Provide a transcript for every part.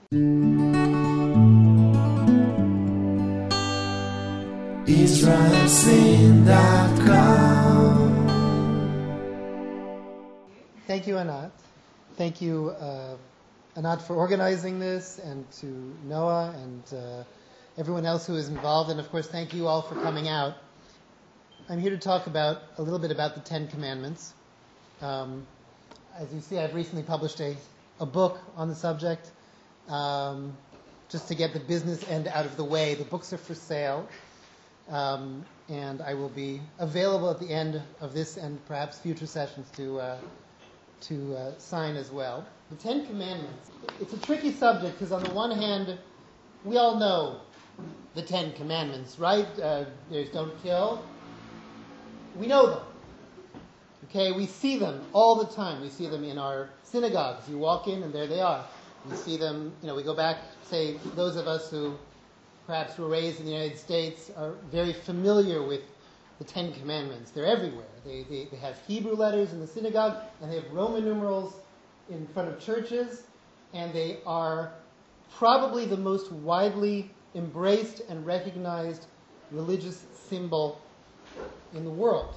Thank you, Anat. Thank you, Anat, for organizing this, and to Noah and everyone else who is involved. And of course, thank you all for coming out. I'm here to talk a little bit about the Ten Commandments. As you see, I've recently published a book on the subject, just to get the business end out of the way. The books are for sale, and I will be available at the end of this and perhaps future sessions to sign as well. The Ten Commandments. It's a tricky subject because on the one hand, we all know the Ten Commandments, right? There's don't kill. We know them. Okay, we see them all the time. We see them in our synagogues. You walk in and there they are. We see them, we go back, say, those of us who perhaps were raised in the United States are very familiar with the Ten Commandments. They're everywhere. They have Hebrew letters in the synagogue, and they have Roman numerals in front of churches, and they are probably the most widely embraced and recognized religious symbol in the world.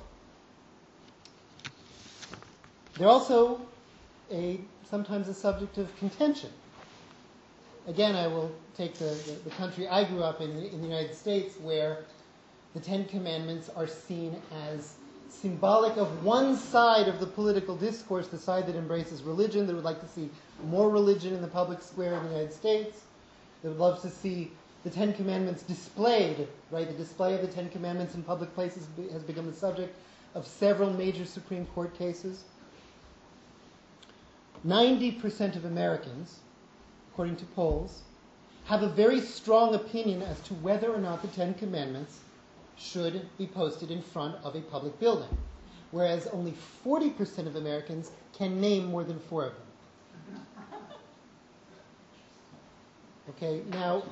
They're also sometimes a subject of contention. Again, I will take the country I grew up in the United States, where the Ten Commandments are seen as symbolic of one side of the political discourse, the side that embraces religion, that would like to see more religion in the public square in the United States, that would love to see the Ten Commandments displayed, right? The display of the Ten Commandments in public places has become the subject of several major Supreme Court cases. 90% of Americans, according to polls, have a very strong opinion as to whether or not the Ten Commandments should be posted in front of a public building, whereas only 40% of Americans can name more than 4 of them. Okay, now,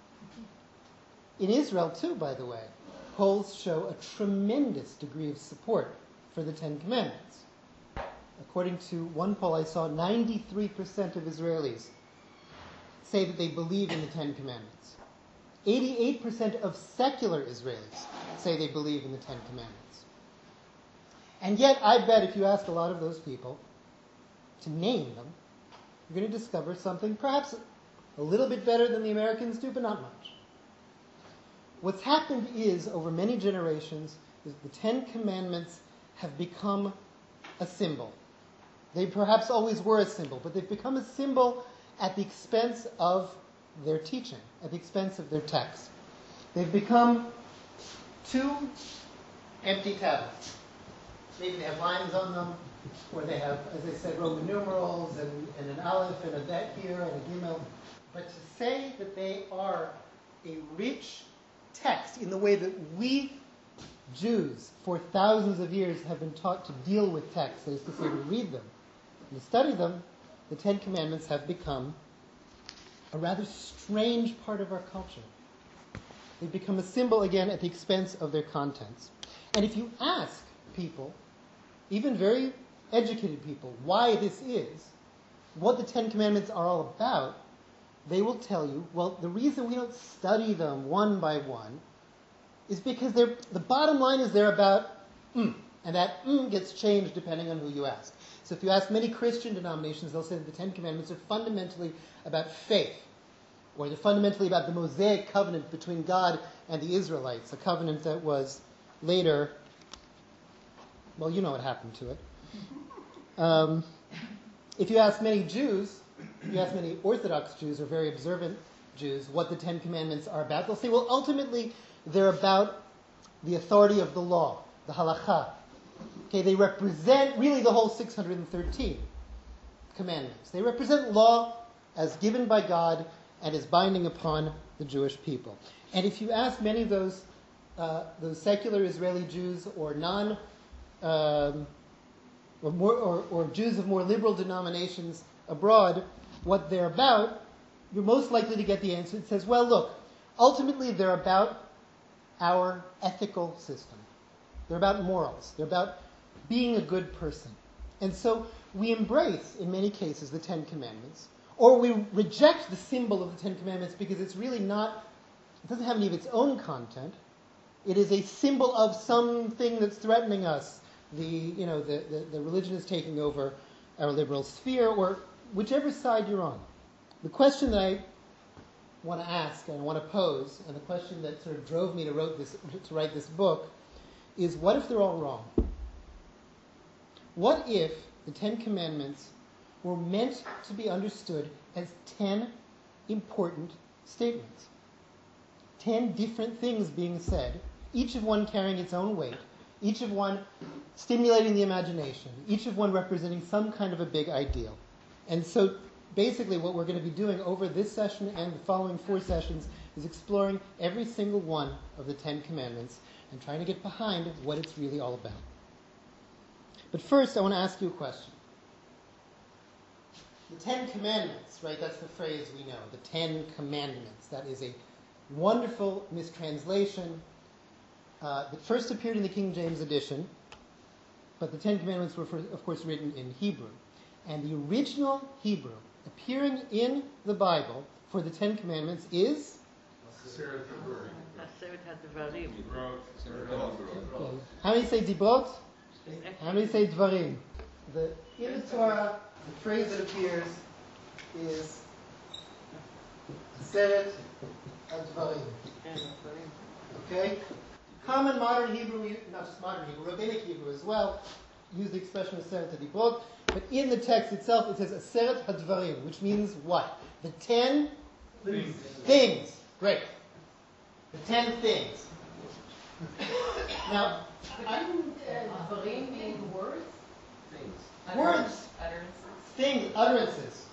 in Israel too, by the way, polls show a tremendous degree of support for the Ten Commandments. According to one poll I saw, 93% of Israelis say that they believe in the Ten Commandments. 88% of secular Israelis say they believe in the Ten Commandments. And yet, I bet if you ask a lot of those people to name them, you're going to discover something perhaps a little bit better than the Americans do, but not much. What's happened is, over many generations, is the Ten Commandments have become a symbol. They perhaps always were a symbol, but they've become a symbol at the expense of their teaching, at the expense of their text. They've become 2 empty tablets. Maybe they have lines on them, or they have, as I said, Roman numerals, and an aleph, and a bet here, and a gimel. But to say that they are a rich text in the way that we Jews, for thousands of years, have been taught to deal with texts, that is to say, to read them and to study them, the Ten Commandments have become a rather strange part of our culture. They've become a symbol, again, at the expense of their contents. And if you ask people, even very educated people, why this is, what the Ten Commandments are all about, they will tell you, well, the reason we don't study them one by one is because the bottom line is they're about and that gets changed depending on who you ask. So if you ask many Christian denominations, they'll say that the Ten Commandments are fundamentally about faith, or they're fundamentally about the Mosaic covenant between God and the Israelites, a covenant that was later, well, you know what happened to it. If you ask many Jews, if you ask many Orthodox Jews or very observant Jews what the Ten Commandments are about, they'll say, well, ultimately, they're about the authority of the law, the halakha. Okay, they represent really the whole 613 commandments. They represent law as given by God and as binding upon the Jewish people. And if you ask many of those secular Israeli Jews or or Jews of more liberal denominations abroad, what they're about, you're most likely to get the answer that says, well, look, ultimately they're about our ethical system. They're about morals. They're about being a good person. And so we embrace, in many cases, the Ten Commandments, Or we reject the symbol of the Ten Commandments because it's really not, it doesn't have any of its own content. It is a symbol of something that's threatening us. The religion is taking over our liberal sphere, or whichever side you're on. The question that I want to ask and I want to pose, and the question that sort of drove me to write this book, is what if they're all wrong? What if the Ten Commandments were meant to be understood as 10 important statements? 10 different things being said, each of one carrying its own weight, each of one stimulating the imagination, each of one representing some kind of a big ideal. And so basically what we're going to be doing over this session and the following 4 sessions is exploring every single one of the 10 Commandments and trying to get behind what it's really all about. But first, I want to ask you a question. The 10 Commandments, right, that's the phrase we know, the 10 Commandments. That is a wonderful mistranslation that first appeared in the King James edition, but the 10 Commandments were, of course, written in Hebrew. And the original Hebrew appearing in the Bible for the 10 Commandments is? Okay. How many say Dibrot? How many say Dvarim? In the Torah, the phrase that appears is Aseret HaDvarim. Okay? Common modern Hebrew, not just modern Hebrew, rabbinic Hebrew as well, use the expression Aseret HaDibrot, but in the text itself it says Aseret HaDvarim, which means what? The 10 things. Great. The 10 things. Now, Dvarim mean words? Words. Utterances. Things, utterances.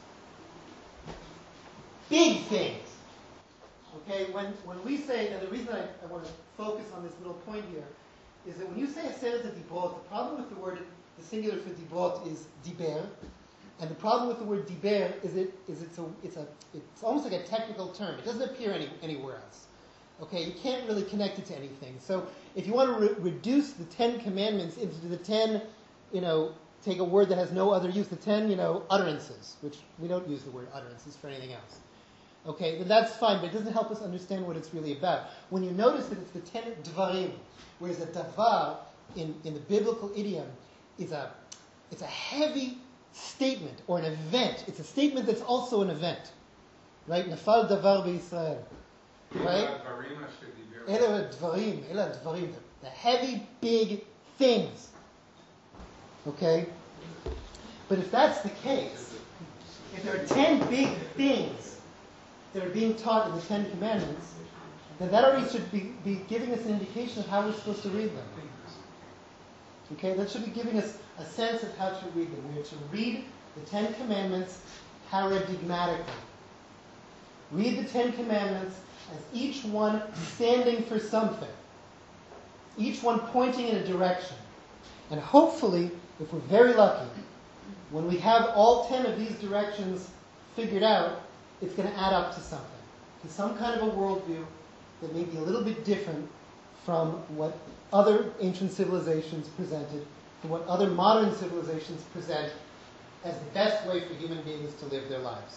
Big things. Okay, when we say, and the reason I want to focus on this little point here, is that when you say Aseret HaDibrot, the problem with the word, the singular for Dibrot is Diber, and the problem with the word Diber is it's almost like a technical term. It doesn't appear anywhere else. Okay, you can't really connect it to anything. So if you want to reduce the 10 Commandments into the 10, take a word that has no other use, the 10, utterances, which we don't use the word utterances for anything else. Okay, then that's fine, but it doesn't help us understand what it's really about. When you notice that it's the 10 Dvarim, whereas a davar in the biblical idiom is it's a heavy statement or an event. It's a statement that's also an event. Right? Nafal davar b'Yisrael. Right? Ela dvarim, the heavy, big things. Okay? But if that's the case, if there are 10 big things that are being taught in the 10 Commandments, then that already should be giving us an indication of how we're supposed to read them. Okay? That should be giving us a sense of how to read them. We are to read the 10 Commandments paradigmatically. Read the 10 Commandments as each one standing for something. Each one pointing in a direction. And hopefully, if we're very lucky, when we have all 10 of these directions figured out, it's going to add up to something. To some kind of a worldview that may be a little bit different from what other ancient civilizations presented, from what other modern civilizations present as the best way for human beings to live their lives.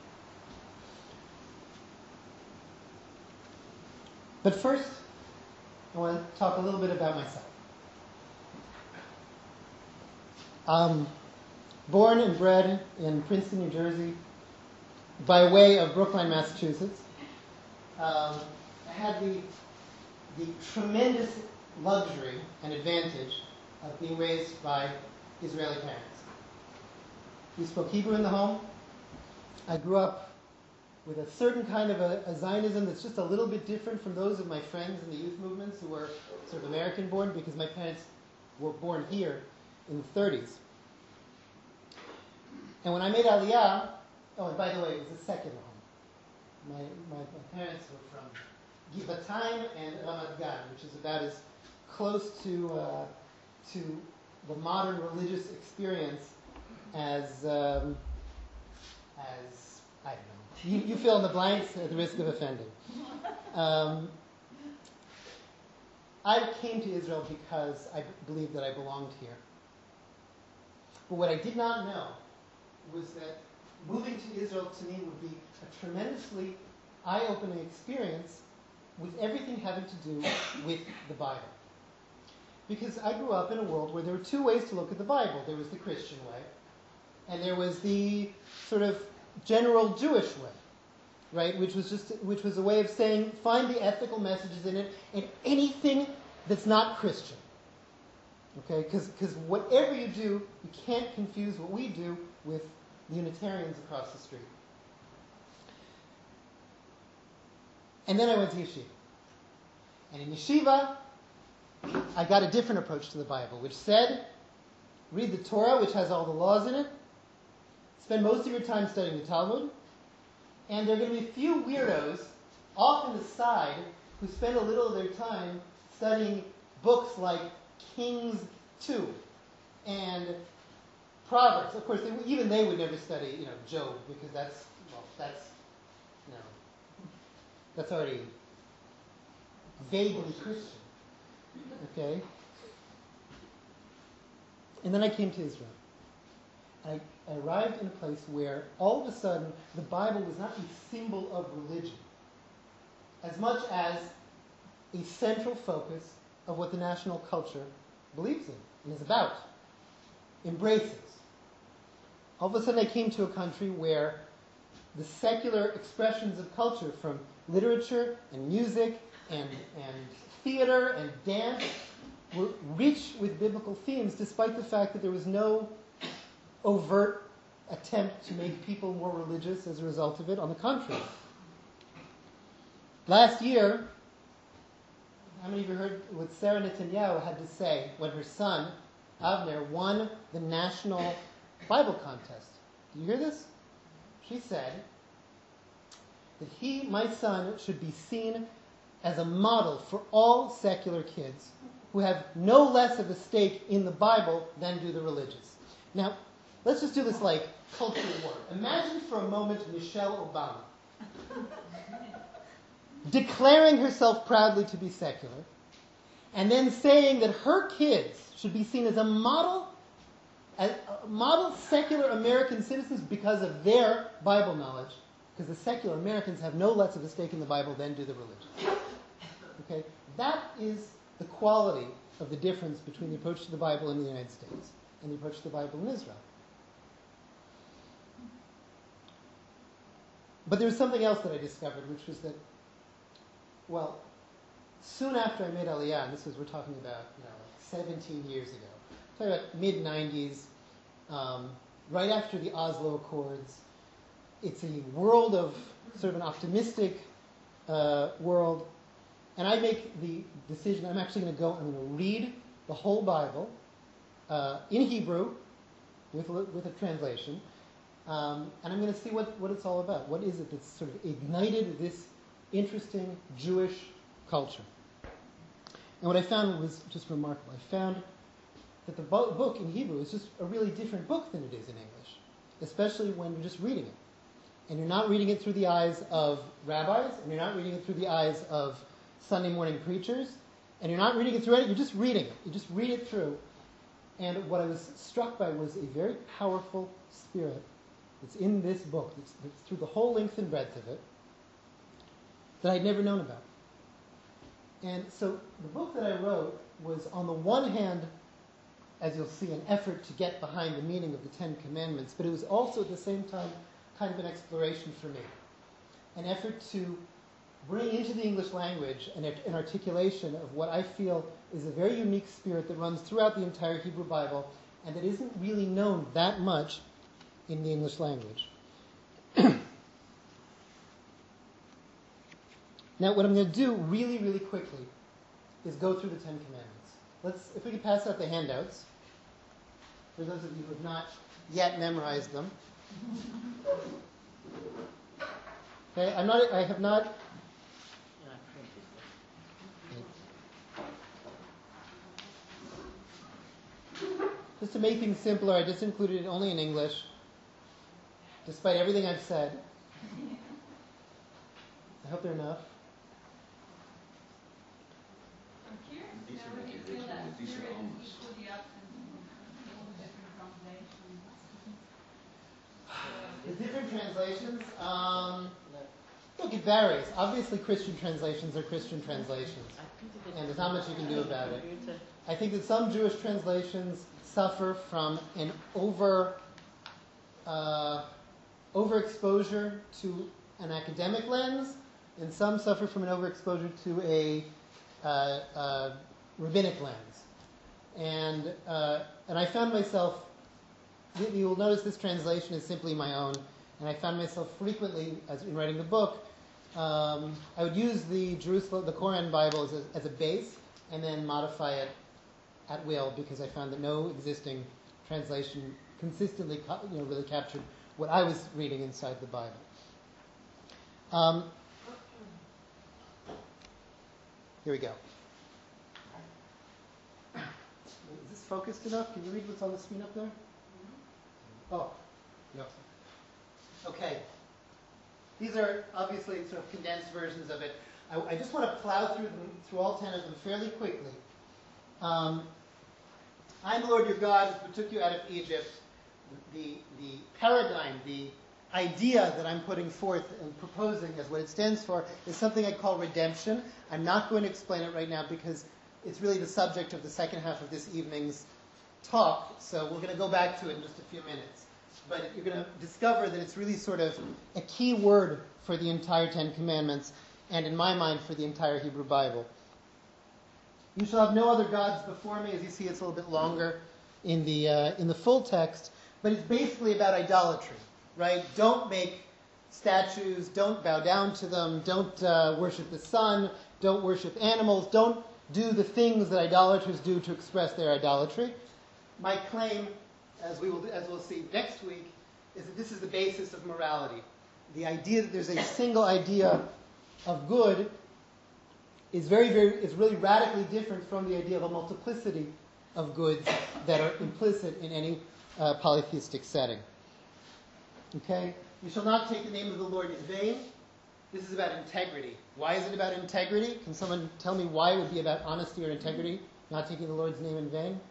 But first, I want to talk a little bit about myself. Born and bred in Princeton, New Jersey, by way of Brookline, Massachusetts. I had the tremendous luxury and advantage of being raised by Israeli parents. We spoke Hebrew in the home. I grew up with a certain kind of a Zionism that's just a little bit different from those of my friends in the youth movements who were sort of American-born, because my parents were born here in the 30s. And when I made Aliyah, and by the way, it was a secular home. My parents were from Givatayim and Ramat Gan, which is about as close to the modern religious experience as I don't know. You fill in the blanks at the risk of offending. I came to Israel because I believed that I belonged here. But what I did not know was that moving to Israel to me would be a tremendously eye-opening experience with everything having to do with the Bible. Because I grew up in a world where there were two ways to look at the Bible. There was the Christian way, and there was the sort of general Jewish way, right? Which was a way of saying, find the ethical messages in it, and anything that's not Christian. Okay? Because whatever you do, you can't confuse what we do with the Unitarians across the street. And then I went to yeshiva. And in yeshiva, I got a different approach to the Bible, which said, read the Torah, which has all the laws in it, spend most of your time studying the Talmud, and there are going to be a few weirdos off on the side who spend a little of their time studying books like Kings 2 and Proverbs. Of course, even they would never study, Job, because that's already vaguely Christian. Okay? And then I came to Israel. I arrived in a place where all of a sudden the Bible was not a symbol of religion as much as a central focus of what the national culture believes in and is about, embraces. All of a sudden I came to a country where the secular expressions of culture, from literature and music and theater and dance, were rich with biblical themes, despite the fact that there was no overt attempt to make people more religious as a result of it. On the contrary. Last year, how many of you heard what Sarah Netanyahu had to say when her son, Avner, won the national Bible contest? Do you hear this? She said that my son, should be seen as a model for all secular kids who have no less of a stake in the Bible than do the religious. Now, let's just do this like culture war. Imagine for a moment Michelle Obama declaring herself proudly to be secular, and then saying that her kids should be seen as a model secular American citizens because of their Bible knowledge, because the secular Americans have no less of a stake in the Bible than do the religious. Okay? That is the quality of the difference between the approach to the Bible in the United States and the approach to the Bible in Israel. But there was something else that I discovered, which was that, soon after I made Aliyah, and we're talking about 17 years ago, talking about mid-90s, right after the Oslo Accords. It's a world of sort of an optimistic world, and I make the decision, I'm going to read the whole Bible in Hebrew with a translation, and I'm going to see what it's all about. What is it that's sort of ignited this interesting Jewish culture? And what I found was just remarkable. I found that the book in Hebrew is just a really different book than it is in English, especially when you're just reading it. And you're not reading it through the eyes of rabbis, and you're not reading it through the eyes of Sunday morning preachers, and you're not reading it through it, you're just reading it. You just read it through. And what I was struck by was a very powerful spirit that's in this book, that's through the whole length and breadth of it, that I'd never known about. And so the book that I wrote was, on the one hand, as you'll see, an effort to get behind the meaning of the Ten Commandments, but it was also at the same time kind of an exploration for me. An effort to bring into the English language an articulation of what I feel is a very unique spirit that runs throughout the entire Hebrew Bible and that isn't really known that much in the English language. Now, what I'm going to do really, really quickly is go through the Ten Commandments. If we could pass out the handouts, for those of you who have not yet memorized them. Okay, I have not. Just to make things simpler, I just included it only in English, despite everything I've said. I hope they're enough. The different translations, look, it varies. Obviously, Christian translations are Christian translations, and there's not much you can do about it. I think that some Jewish translations suffer from an overexposure to an academic lens, and some suffer from an overexposure to a rabbinic lens. And I found myself, you will notice this translation is simply my own, and I found myself frequently, as in writing the book, I would use the Koran Bible as a base, and then modify it at will, because I found that no existing translation consistently really captured what I was reading inside the Bible. Here we go. Is this focused enough? Can you read what's on the screen up there? Oh, no. Okay. These are obviously sort of condensed versions of it. I just want to plow through all 10 of them fairly quickly. I'm the Lord your God who took you out of Egypt. The paradigm, the idea that I'm putting forth and proposing as what it stands for is something I call redemption. I'm not going to explain it right now because it's really the subject of the second half of this evening's talk, so we're going to go back to it in just a few minutes. But you're going to discover that it's really sort of a key word for the entire Ten Commandments, and in my mind, for the entire Hebrew Bible. You shall have no other gods before me. As you see, it's a little bit longer in the full text, but it's basically about idolatry, right? Don't make statues, don't bow down to them, don't worship the sun, don't worship animals, don't do the things that idolaters do to express their idolatry. My claim, as we'll see next week, is that this is the basis of morality. The idea that there's a single idea of good is really radically different from the idea of a multiplicity of goods that are implicit in any polytheistic setting. Okay? You shall not take the name of the Lord in vain. This is about integrity. Why is it about integrity? Can someone tell me why it would be about honesty or integrity, not taking the Lord's name in vain?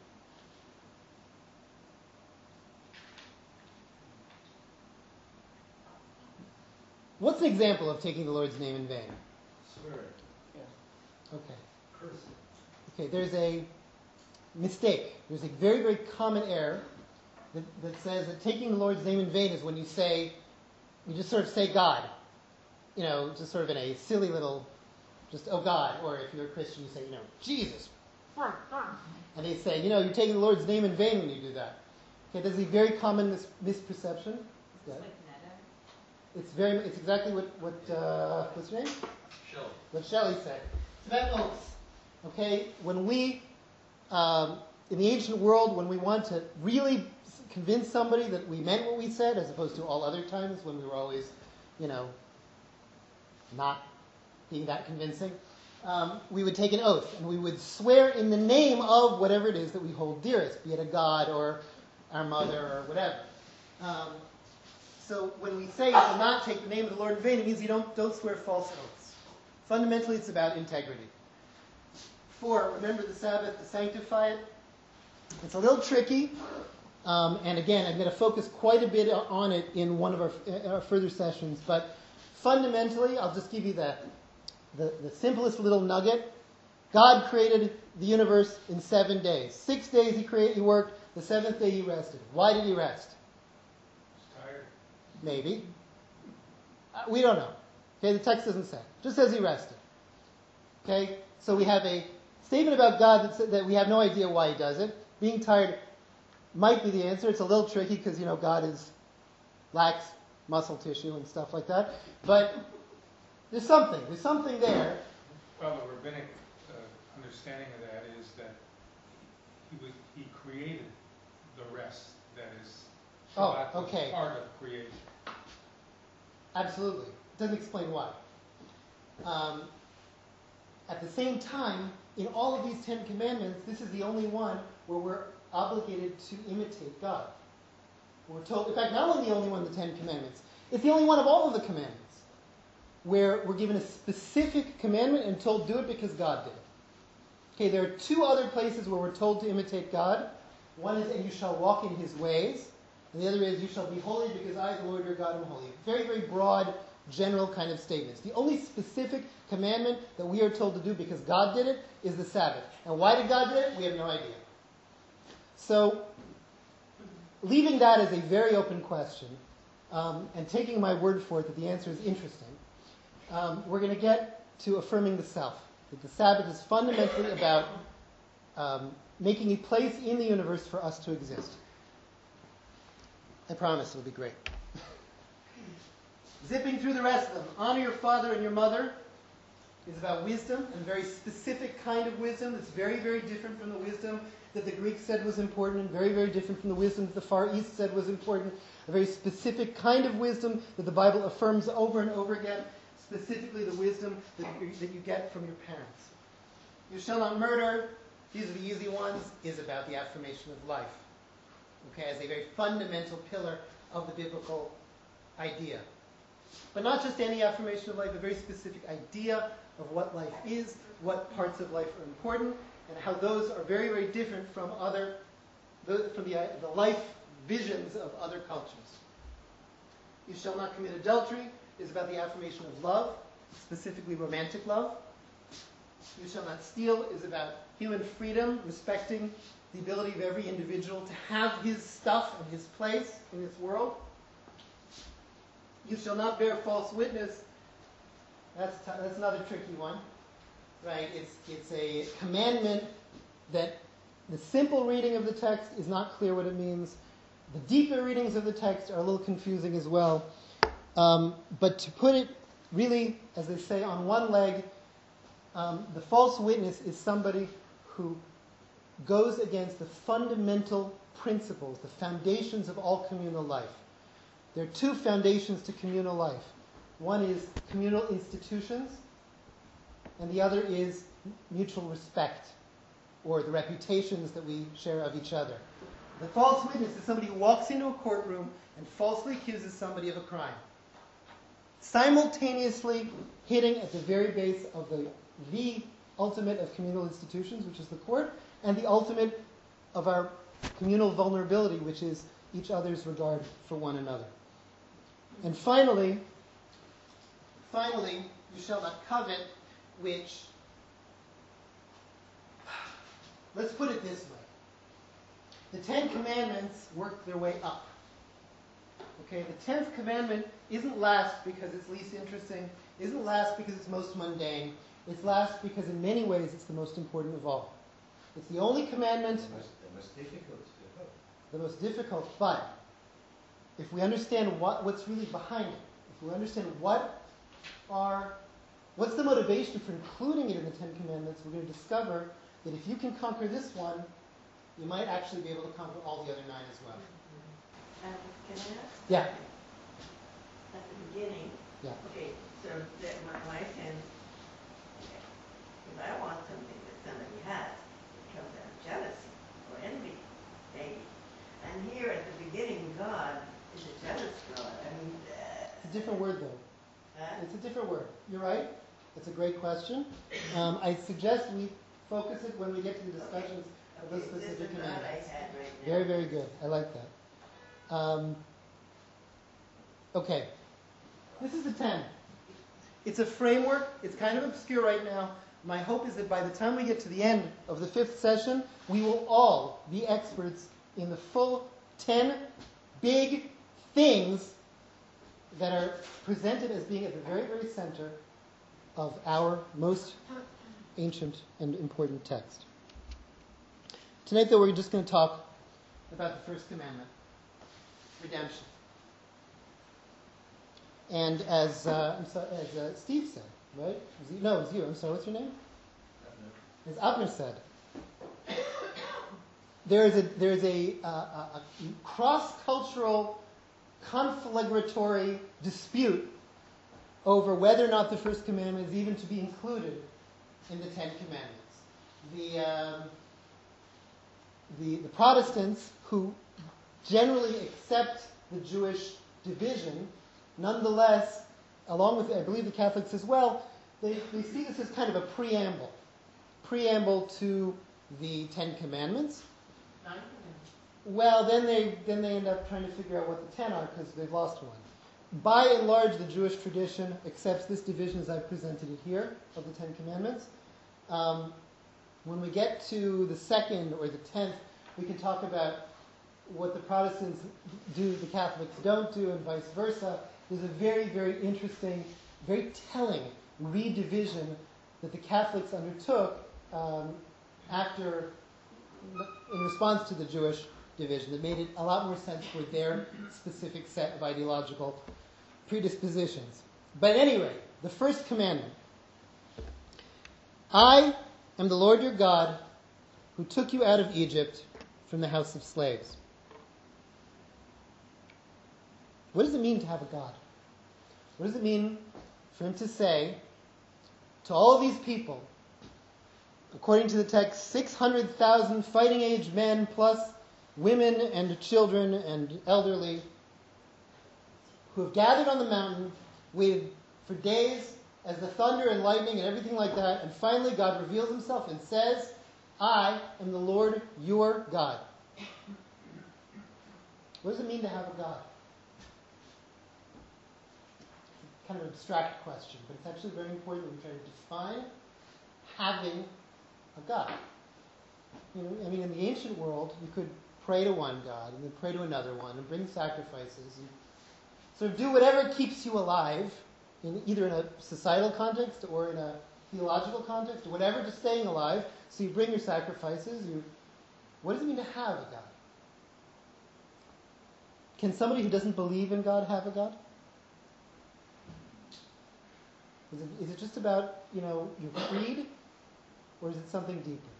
What's an example of taking the Lord's name in vain? Swear. Okay. Curse. Okay, there's a mistake. There's a very, very common error that says that taking the Lord's name in vain is when you just sort of say God. Just sort of in a silly little, oh God. Or if you're a Christian, you say, Jesus. And they say, you're taking the Lord's name in vain when you do that. Okay, there's a very common misperception. Yeah. It's exactly what what's your name? Shelley. What Shelley said. It's about oaths. Okay, when we in the ancient world, when we want to really convince somebody that we meant what we said, as opposed to all other times when we were always, not being that convincing, we would take an oath and we would swear in the name of whatever it is that we hold dearest, be it a god or our mother or whatever. So when we say you shall not take the name of the Lord in vain, it means you don't swear false oaths. Fundamentally, it's about integrity. 4, remember the Sabbath to sanctify it. It's a little tricky, and again, I'm going to focus quite a bit on it in one of our further sessions. But fundamentally, I'll just give you the simplest little nugget. God created the universe in 7 days. 6 days he worked. The 7th day he rested. Why did he rest? Maybe. We don't know. Okay, the text doesn't say. It just says he rested. Okay, so we have a statement about God that we have no idea why he does it. Being tired might be the answer. It's a little tricky because, God lacks muscle tissue and stuff like that. But there's something there. Well, the rabbinic understanding of that is that he created the rest that is Shabbat okay. Part of creation. Absolutely. It doesn't explain why. At the same time, in all of these 10 commandments, this is the only one where we're obligated to imitate God. We're told, in fact, not only the only one of the 10 commandments, it's the only one of all of the commandments where we're given a specific commandment and told do it because God did it. Okay, there are 2 other places where we're told to imitate God. One is, and you shall walk in his ways. And the other is, you shall be holy because I, the Lord your God, am holy. Very, very broad, general kind of statements. The only specific commandment that we are told to do because God did it is the Sabbath. And why did God do it? We have no idea. So, leaving that as a very open question, and taking my word for it that the answer is interesting, we're going to get to affirming the self. That the Sabbath is fundamentally about making a place in the universe for us to exist. I promise it'll be great. Zipping through the rest of them. Honor your father and your mother is about wisdom, and a very specific kind of wisdom that's very, very different from the wisdom that the Greeks said was important, and very, very different from the wisdom that the Far East said was important. A very specific kind of wisdom that the Bible affirms over and over again, specifically the wisdom that you get from your parents. You shall not murder, these are the easy ones, is about the affirmation of life. Okay, as a very fundamental pillar of the biblical idea. But not just any affirmation of life, a very specific idea of what life is, what parts of life are important, and how those are very, very different from the life visions of other cultures. You shall not commit adultery is about the affirmation of love, specifically romantic love. You shall not steal is about human freedom, respecting the ability of every individual to have his stuff and his place in this world. You shall not bear false witness. That's another tricky one, right? It's a commandment that the simple reading of the text is not clear what it means. The deeper readings of the text are a little confusing as well. But to put it really, as they say, on one leg, the false witness is somebody who goes against the fundamental principles, the foundations of all communal life. There are two foundations to communal life. One is communal institutions, and the other is mutual respect, or the reputations that we share of each other. The false witness is somebody who walks into a courtroom and falsely accuses somebody of a crime, simultaneously hitting at the very base of the ultimate of communal institutions, which is the court, and the ultimate of our communal vulnerability, which is each other's regard for one another. And finally, you shall not covet, which, let's put it this way. The Ten Commandments work their way up. Okay, the 10th commandment isn't last because it's least interesting, isn't last because it's most mundane, it's last because in many ways it's the most important of all. It's the only commandment, The most difficult. the most difficult, but if we understand what's really behind it, if we understand what's the motivation for including it in the Ten Commandments, we're going to discover that if you can conquer this one, you might actually be able to conquer all the other 9 as well. Can I ask? Yeah. At the beginning, Yeah. okay, so that my sense, if I want something that somebody has, it comes out of jealousy or envy, maybe. And here at the beginning, God is a jealous God. I mean, It's a different word, though. It's a different word. You're right. It's a great question. I suggest we focus it when we get to the discussions of those this specific is the thought I commandments. had right now. Very, very good. I like that. Okay. This is the 10. It's a framework. It's kind of obscure right now. My hope is that by the time we get to the end of the 5th session, we will all be experts in the full 10 big things that are presented as being at the very, very center of our most ancient and important text. Tonight, though, we're just going to talk about the first commandment, redemption. And as Steve said, right? It was you. I'm sorry, what's your name? As Abner said, there is a cross-cultural, conflagratory dispute over whether or not the first commandment is even to be included in the 10 Commandments. The Protestants, who generally accept the Jewish division, nonetheless, along with, I believe, the Catholics as well, they see this as kind of a preamble to the 10 Commandments. Well, then they end up trying to figure out what the 10 are because they've lost one. By and large, the Jewish tradition accepts this division as I've presented it here of the 10 Commandments. When we get to the 2nd or the 10th, we can talk about what the Protestants do, the Catholics don't do, and vice versa. There's a very, very interesting, very telling redivision that the Catholics undertook in response to the Jewish division that made it a lot more sense for their specific set of ideological predispositions. But at any rate, the first commandment: I am the Lord your God who took you out of Egypt from the house of slaves. What does it mean to have a God? What does it mean for him to say to all of these people, according to the text, 600,000 fighting-age men plus women and children and elderly, who have gathered on the mountain, waited for days as the thunder and lightning and everything like that, and finally God reveals himself and says, I am the Lord your God. What does it mean to have a God? It's kind of an abstract question, but it's actually very important that we try to define having a God. You know, I mean, in the ancient world, you could pray to one God and then pray to another one and bring sacrifices and sort of do whatever keeps you alive, either in a societal context or in a theological context or whatever, just staying alive. So you bring your sacrifices. What does it mean to have a God? Can somebody who doesn't believe in God have a God? Is it just about, your creed, or is it something deeper?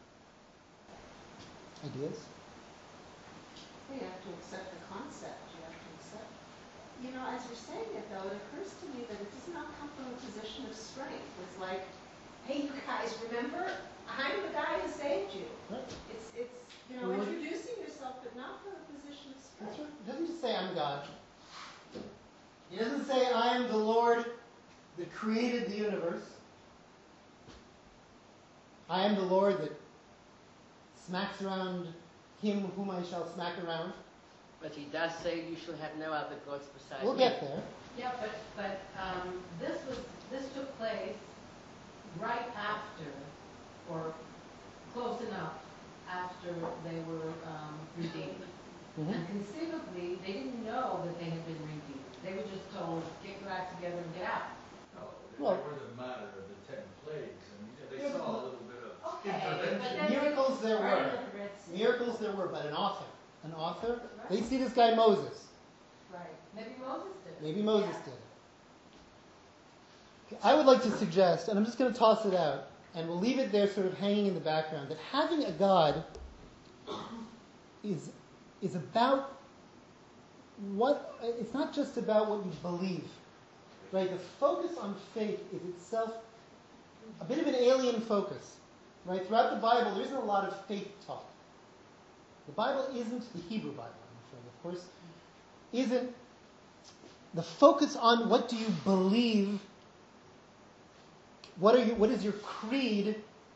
Ideas? You have to accept the concept. You have to accept. As you're saying it, though, it occurs to me that it does not come from a position of strength. It's like, hey, you guys, remember, I'm the guy who saved you. Right. It's introducing yourself, but not from a position of strength. That's right. It doesn't just say I'm God. It doesn't say I am the Lord that created the universe. I am the Lord that smacks around him whom I shall smack around. But he does say you shall have no other gods beside We'll me. get there. Yeah, but this took place right after, or close enough after they were redeemed. Mm-hmm. And conceivably, they didn't know that they had been redeemed. They were just told, get your act together and get out. Well- They were the matter of the 10 plagues, and they Yeah, saw a but- little bit of Okay, but intervention. then Miracles there right were. at the Red Sea. Miracles there were, but an author, they see this guy Moses. Right. Maybe Moses did it. Maybe Moses did it. I would like to suggest, and I'm just going to toss it out, and we'll leave it there sort of hanging in the background, that having a God is about it's not just about what you believe. Right? The focus on faith is itself a bit of an alien focus. Right? Throughout the Bible, there isn't a lot of faith talk. The Bible isn't the Hebrew Bible, I'm afraid, of course, isn't the focus on what do you believe, what is your creed,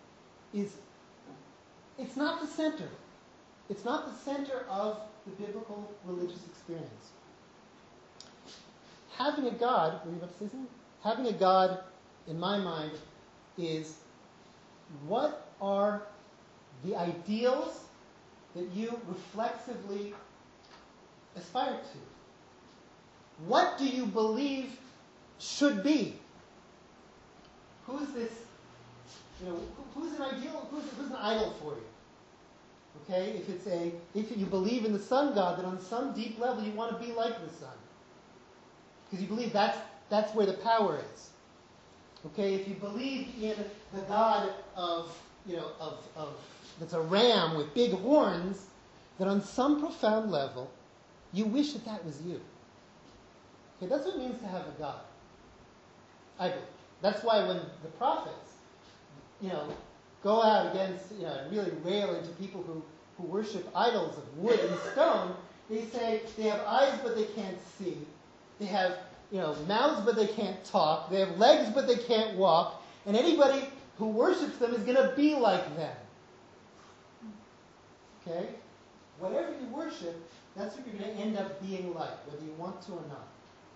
it's not the center. It's not the center of the biblical religious experience. Having a God, were you about to say something? Having a God, in my mind, is what are the ideals that you reflexively aspire to? What do you believe should be? Who's this, who's an ideal, who's an idol for you? Okay, if you believe in the sun god, then on some deep level you want to be like the sun. Because you believe that's where the power is. Okay, if you believe in the god of that's a ram with big horns, then on some profound level, you wish that was you. Okay, that's what it means to have a God. I believe. That's why when the prophets, go out against, and really rail into people who worship idols of wood and stone, they say they have eyes but they can't see. They have, mouths but they can't talk. They have legs but they can't walk. And anybody who worships them is going to be like them. Okay? whatever you worship, that's what you're going to end up being like, whether you want to or not.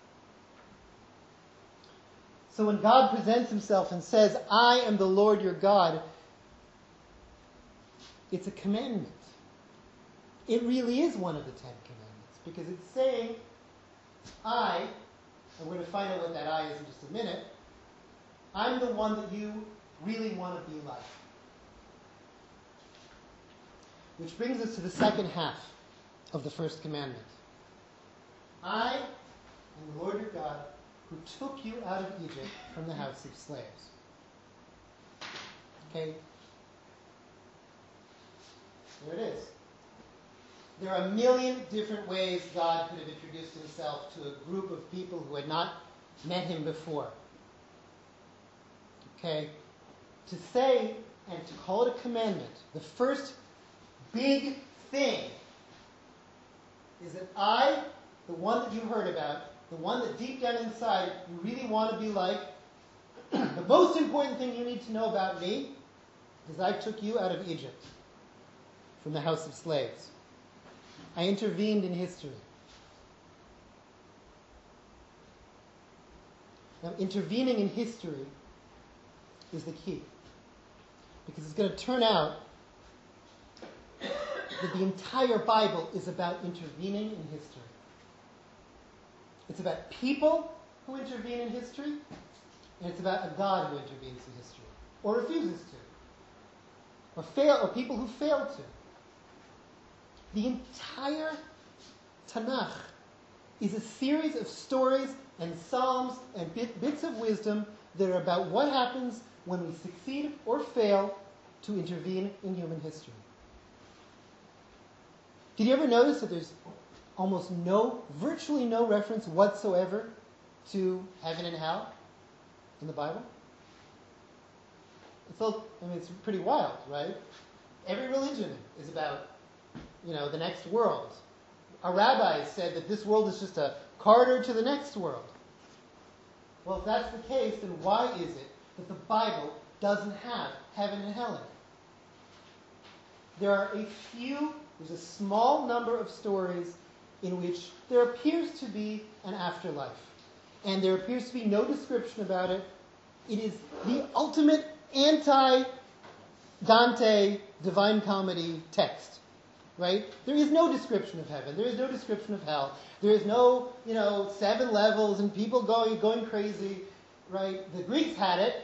So when God presents himself and says, I am the Lord your God, it's a commandment. It really is one of the 10 commandments, because it's saying, and we're going to find out what that I is in just a minute, I'm the one that you really want to be like. Which brings us to the second half of the first commandment. I am the Lord your God, who took you out of Egypt from the house of slaves. Okay? There it is. There are a million different ways God could have introduced himself to a group of people who had not met him before. Okay? To say and to call it a commandment, the first big thing is that I, the one that you heard about, the one that deep down inside you really want to be like, the most important thing you need to know about me is I took you out of Egypt from the house of slaves. I intervened in history. Now, intervening in history is the key. Because it's going to turn out that the entire Bible is about intervening in history. It's about people who intervene in history, and it's about a God who intervenes in history, or refuses to, or people who fail to. The entire Tanakh is a series of stories and psalms and bits of wisdom that are about what happens when we succeed or fail to intervene in human history. Did you ever notice that there's virtually no reference whatsoever to heaven and hell in the Bible? It's pretty wild, right? Every religion is about, the next world. Our rabbis said that this world is just a corridor to the next world. Well, if that's the case, then why is it that the Bible doesn't have heaven and hell in it? There's a small number of stories in which there appears to be an afterlife. And there appears to be no description about it. It is the ultimate anti-Dante Divine Comedy text. Right? There is no description of heaven. There is no description of hell. There is no, 7 levels and people going crazy. Right? The Greeks had it.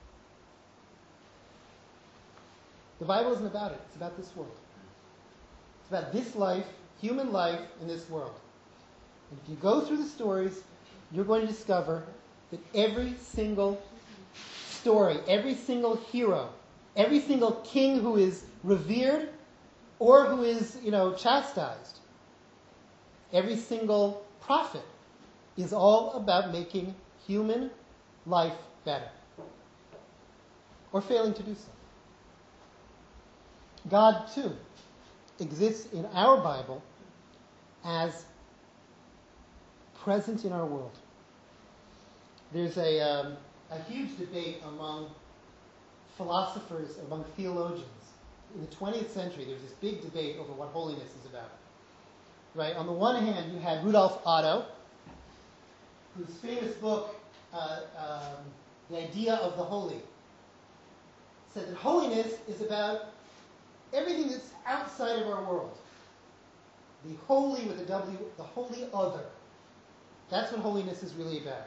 The Bible isn't about it. It's about this world. It's about this life, human life in this world. And if you go through the stories, you're going to discover that every single story, every single hero, every single king who is revered or who is, chastised, every single prophet is all about making human life better. Or failing to do so. God, too, exists in our Bible as present in our world. There's a huge debate among philosophers, among theologians. In the 20th century, there's this big debate over what holiness is about. Right? On the one hand, you had Rudolf Otto, whose famous book, The Idea of the Holy, said that holiness is about everything that's outside of our world. The holy with a W, the holy other. That's what holiness is really about.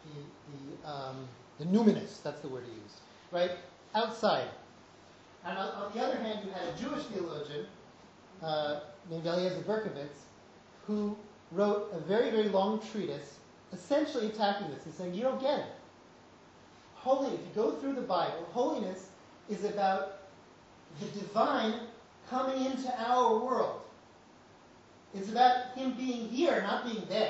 The numinous, that's the word he used. Right? Outside. And on the other hand, you had a Jewish theologian named Eliezer Berkovitz, who wrote a very, very long treatise essentially attacking this and saying, you don't get it. Holiness, if you go through the Bible, holiness is about the divine coming into our world. It's about him being here, not being there.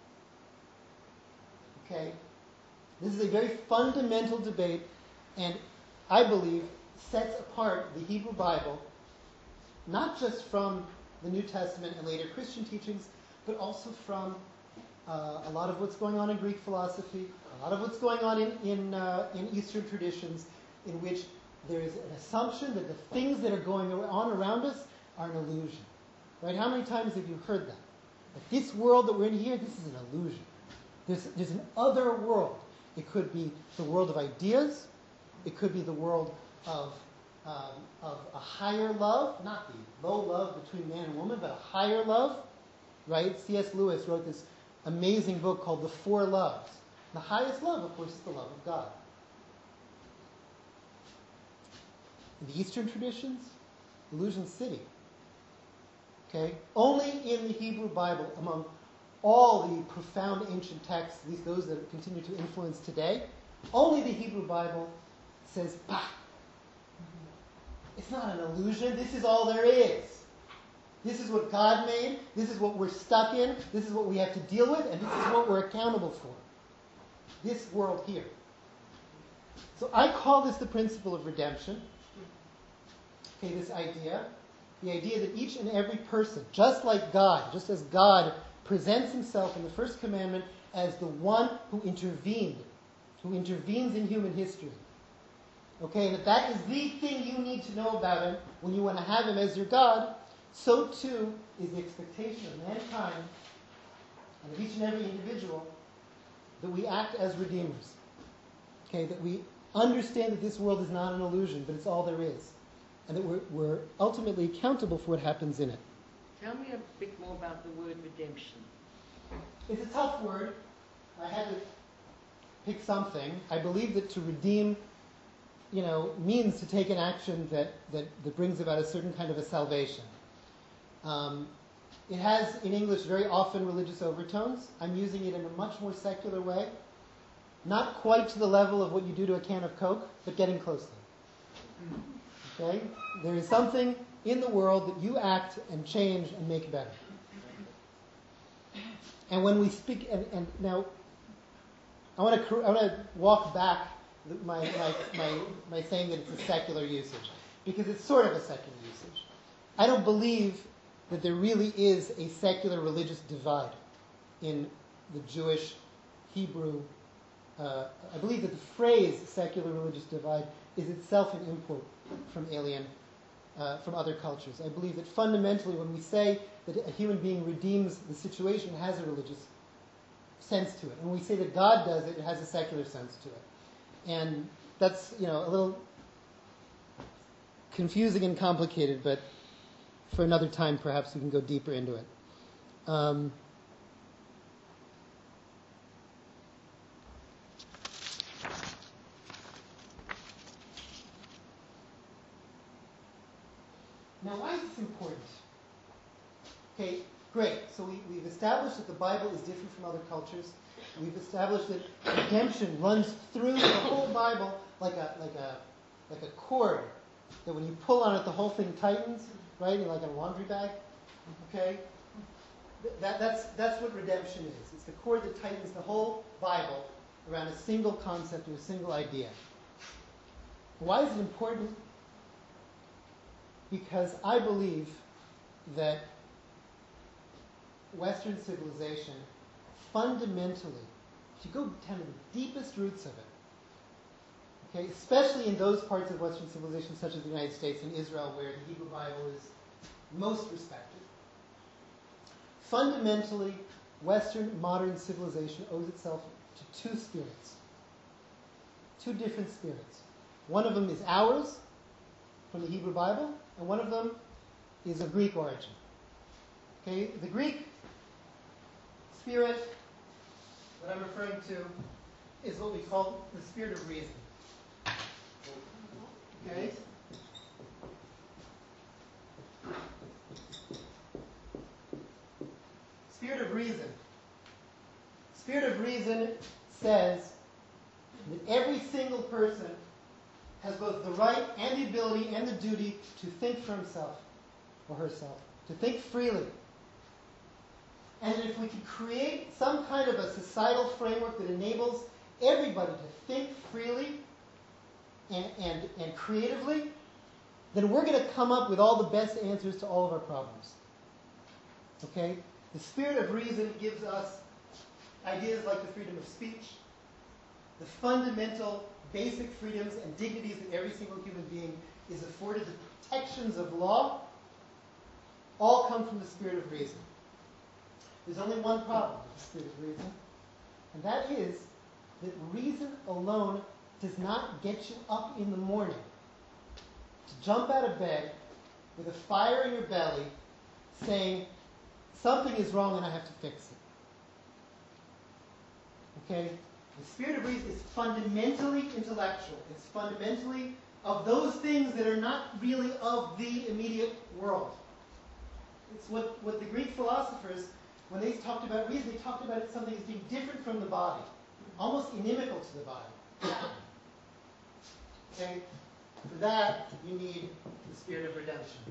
Okay? This is a very fundamental debate, and I believe sets apart the Hebrew Bible, not just from the New Testament and later Christian teachings, but also from a lot of what's going on in Greek philosophy, a lot of what's going on in Eastern traditions, in which there is an assumption that the things that are going on around us are an illusion. Right? How many times have you heard that? That this world that we're in here, this is an illusion. There's an other world. It could be the world of ideas. It could be the world of a higher love, not the low love between man and woman, but a higher love. Right? C.S. Lewis wrote this amazing book called The Four Loves. The highest love, of course, is the love of God. In the Eastern traditions, Illusion City. Okay? Only in the Hebrew Bible, among all the profound ancient texts, at least those that continue to influence today, only the Hebrew Bible says, bah! It's not an illusion. This is all there is. This is what God made. This is what we're stuck in. This is what we have to deal with. And this is what we're accountable for. This world here. So I call this the principle of redemption. Okay, this idea. The idea that each and every person, just like God, just as God presents himself in the first commandment as the one who intervenes in human history. Okay, that is the thing you need to know about him when you want to have him as your God. So too is the expectation of mankind and of each and every individual that we act as redeemers. Okay, that we understand that this world is not an illusion, but it's all there is. And that we're ultimately accountable for what happens in it. Tell me a bit more about the word redemption. It's a tough word. I had to pick something. I believe that to redeem, means to take an action that brings about a certain kind of a salvation. It has, in English, very often religious overtones. I'm using it in a much more secular way. Not quite to the level of what you do to a can of Coke, but getting close to it. Okay? There is something in the world that you act and change and make better. And when we speak, and now, I want to walk back my saying that it's a secular usage, because it's sort of a secular usage. I don't believe that there really is a secular religious divide in the Jewish, Hebrew. I believe that the phrase secular religious divide is itself an import from from other cultures. I believe that fundamentally when we say that a human being redeems the situation, it has a religious sense to it. And when we say that God does it, it has a secular sense to it. And that's, a little confusing and complicated, but for another time perhaps we can go deeper into it. Now, why is this important? Okay, great. So we've established that the Bible is different from other cultures. We've established that redemption runs through the whole Bible like a cord, that when you pull on it, the whole thing tightens, right? Like a laundry bag. Okay, that's what redemption is. It's the cord that tightens the whole Bible around a single concept or a single idea. Why is it important? Because I believe that Western civilization fundamentally, if you go down to the deepest roots of it, okay, especially in those parts of Western civilization such as the United States and Israel where the Hebrew Bible is most respected, fundamentally Western modern civilization owes itself to two spirits, two different spirits. One of them is ours from the Hebrew Bible, and one of them is of Greek origin. Okay, the Greek spirit that I'm referring to is what we call the spirit of reason. Okay? Spirit of reason. Spirit of reason says that every single person has both the right and the ability and the duty to think for himself or herself, to think freely. And if we can create some kind of a societal framework that enables everybody to think freely and creatively, then we're going to come up with all the best answers to all of our problems. Okay? The spirit of reason gives us ideas like the freedom of speech, the fundamental basic freedoms and dignities that every single human being is afforded, the protections of law, all come from the spirit of reason. There's only one problem with the spirit of reason, and that is that reason alone does not get you up in the morning to jump out of bed with a fire in your belly saying, something is wrong and I have to fix it. Okay? The spirit of reason is fundamentally intellectual. It's fundamentally of those things that are not really of the immediate world. It's what the Greek philosophers, when they talked about reason, they talked about it something as being different from the body, almost inimical to the body. Okay? For that, you need the spirit of redemption.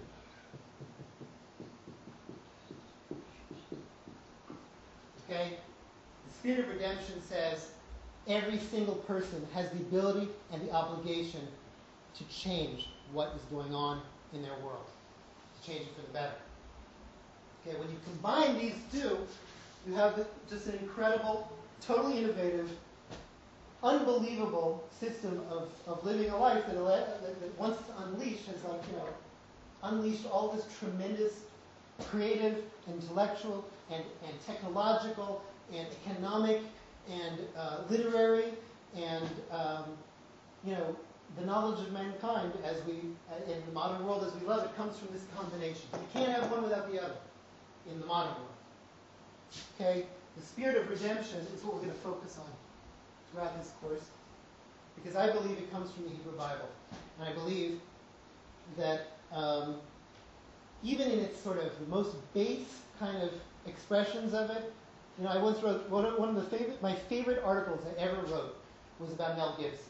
Okay? The spirit of redemption says every single person has the ability and the obligation to change what is going on in their world, to change it for the better. Okay, when you combine these two, you have just an incredible, totally innovative, unbelievable system of living a life that once it's unleashed has unleashed all this tremendous creative, intellectual, and technological, and economic, and literary, and the knowledge of mankind as in the modern world as we love it comes from this combination. You can't have one without the other in the modern world. Okay? The spirit of redemption is what we're going to focus on throughout this course, because I believe it comes from the Hebrew Bible. And I believe that even in its sort of most base kind of expressions of it, I once wrote one of my favorite articles I ever wrote was about Mel Gibson.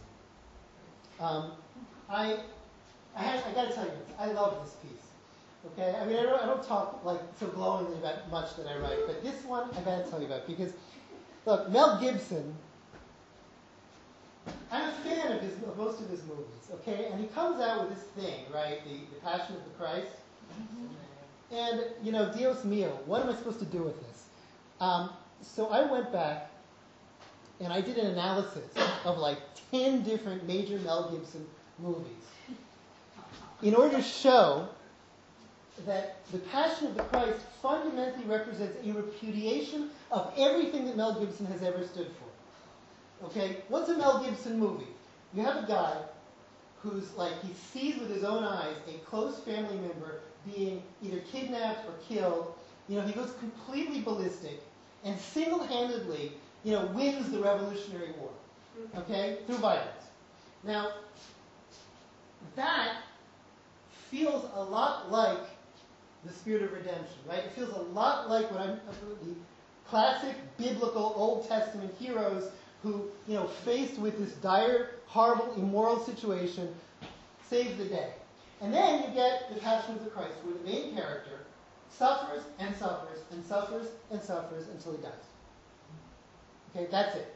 I got to tell you this. I love this piece. Okay, I mean I don't talk like so glowingly about much that I write, but this one I got to tell you about because look, Mel Gibson. I'm a fan of most of his movies. Okay, and he comes out with this thing, right? The Passion of the Christ. And Dios mío, what am I supposed to do with this? So I went back and I did an analysis of like 10 different major Mel Gibson movies in order to show that the Passion of the Christ fundamentally represents a repudiation of everything that Mel Gibson has ever stood for. Okay? What's a Mel Gibson movie? You have a guy who's like, he sees with his own eyes a close family member being either kidnapped or killed. He goes completely ballistic and single-handedly, wins the Revolutionary War. Okay? Through violence. Now, that feels a lot like the spirit of redemption, right? It feels a lot like the classic biblical Old Testament heroes who, faced with this dire, horrible, immoral situation, save the day. And then you get the Passion of the Christ, where the main character suffers and suffers and suffers and suffers until he dies. Okay, that's it.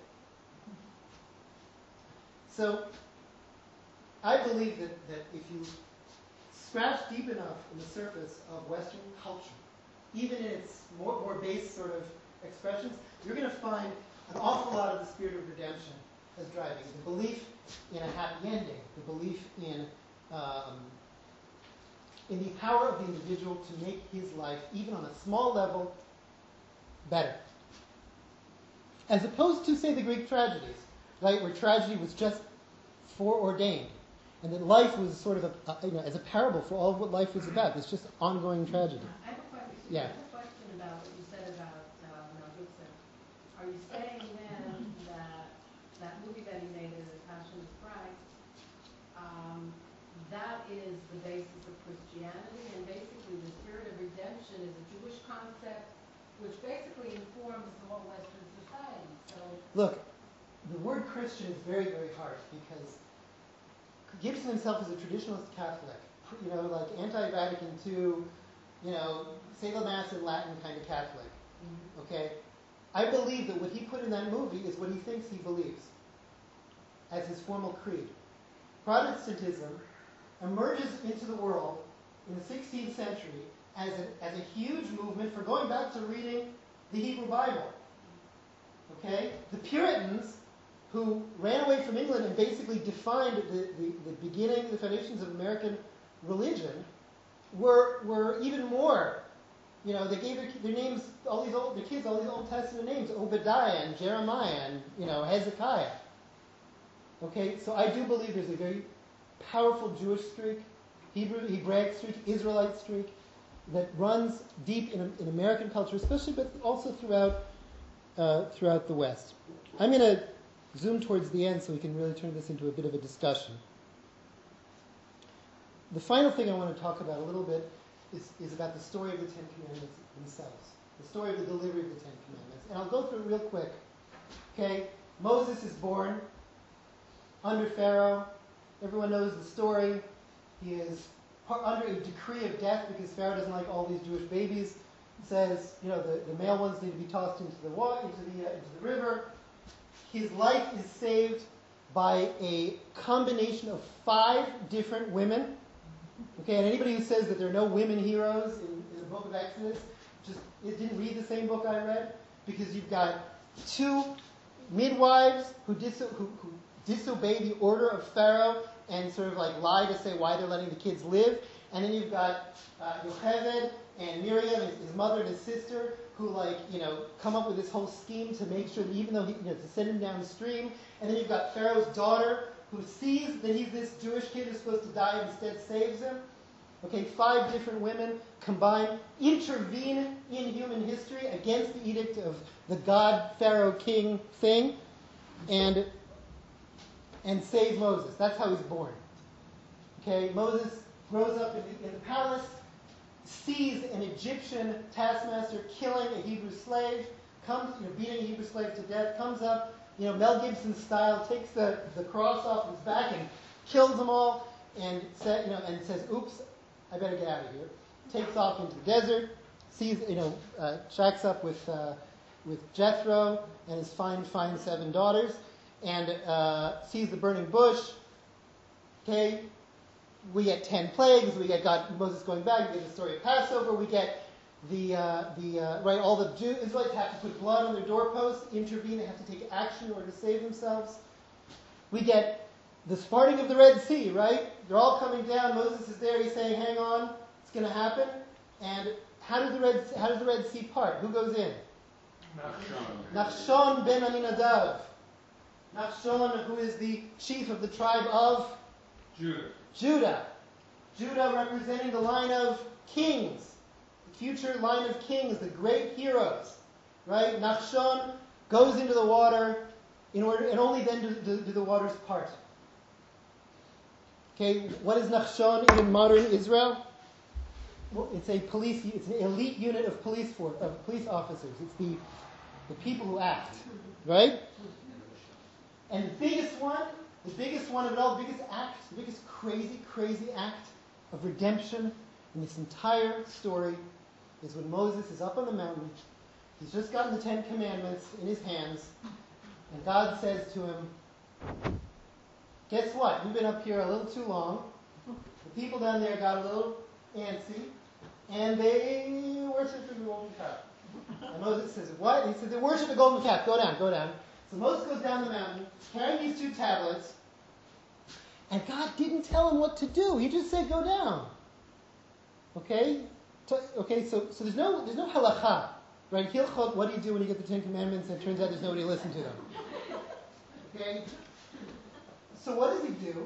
So, I believe that if you scratch deep enough in the surface of Western culture, even in its more base sort of expressions, you're going to find an awful lot of the spirit of redemption as driving. The belief in a happy ending, the belief in the power of the individual to make his life, even on a small level, better. As opposed to, say, the Greek tragedies, right, where tragedy was just foreordained, and that life was sort of as a parable for all of what life was about. It's just ongoing tragedy. I have a question. Yeah. I have a question about what you said about Mel Gibson. Are you saying then that movie that he made, The Passion of Christ, that is the basis of Christianity, and basically the spirit of redemption is a Jewish concept which basically informs the whole Western society? So Look, the word Christian is very, very hard because Gibson himself is a traditionalist Catholic, like anti-Vatican II, say the Mass in Latin kind of Catholic. Okay? I believe that what he put in that movie is what he thinks he believes as his formal creed. Protestantism emerges into the world in the 16th century as a huge movement for going back to reading the Hebrew Bible. Okay? The Puritans, who ran away from England and basically defined the beginning, the foundations of American religion, were even more They gave their names, their kids, all these Old Testament names, Obadiah and Jeremiah and, Hezekiah. Okay, so I do believe there's a very powerful Jewish streak, Hebraic streak, Israelite streak, that runs deep in American culture, especially, but also throughout the West. I'm going to zoom towards the end so we can really turn this into a bit of a discussion. The final thing I want to talk about a little bit is about the story of the Ten Commandments themselves, the story of the delivery of the Ten Commandments. And I'll go through it real quick. Okay, Moses is born under Pharaoh. Everyone knows the story. He is under a decree of death because Pharaoh doesn't like all these Jewish babies. He says, the male ones need to be tossed into the water, into the river. His life is saved by a combination of 5 different women. Okay, and anybody who says that there are no women heroes in the book of Exodus, it didn't read the same book I read, because you've got 2 midwives who disobey the order of Pharaoh and sort of lie to say why they're letting the kids live. And then you've got Yocheved and Miriam, his mother and his sister, who come up with this whole scheme to make sure that even though to send him downstream. And then you've got Pharaoh's daughter, who sees that he's this Jewish kid who's supposed to die and instead saves him. Okay, 5 different women combined, intervene in human history against the edict of the God Pharaoh king thing, and save Moses. That's how he's born. Okay, Moses grows up in the palace, sees an Egyptian taskmaster killing a Hebrew slave, beating a Hebrew slave to death, comes up, Mel Gibson style, takes the cross off his back and kills them all, and says, "Oops, I better get out of here." Takes off into the desert, sees, shacks up with Jethro and his fine 7 daughters, and sees the burning bush. Okay, we get 10 plagues. We get Moses going back. We get the story of Passover. We get all the Israelites have to put blood on their doorposts, intervene, they have to take action in order to save themselves. We get the parting of the Red Sea, right? They're all coming down. Moses is there. He's saying, "Hang on, it's going to happen." And how does the Red Sea part? Who goes in? Nachshon ben Aminadav. Nachshon, who is the chief of the tribe of Judah. Judah representing the line of kings. Future line of kings, the great heroes, right? Nachshon goes into the water and only then do the waters part. Okay, what is Nachshon in modern Israel? Well, it's an elite unit of police officers. It's the people who act, right? And the biggest one of it all, the biggest crazy act of redemption in this entire story is when Moses is up on the mountain. He's just gotten the 10 Commandments in his hands, and God says to him, "Guess what? You've been up here a little too long. The people down there got a little antsy, and they worship the golden calf." And Moses says, "What?" He says, "They worship the golden calf. Go down, go down." So Moses goes down the mountain, carrying these 2 tablets, and God didn't tell him what to do. He just said, "Go down." Okay? So there's no halacha, right? Hilchot, what do you do when you get the 10 Commandments and it turns out there's nobody to listen to them? Okay? So what does he do?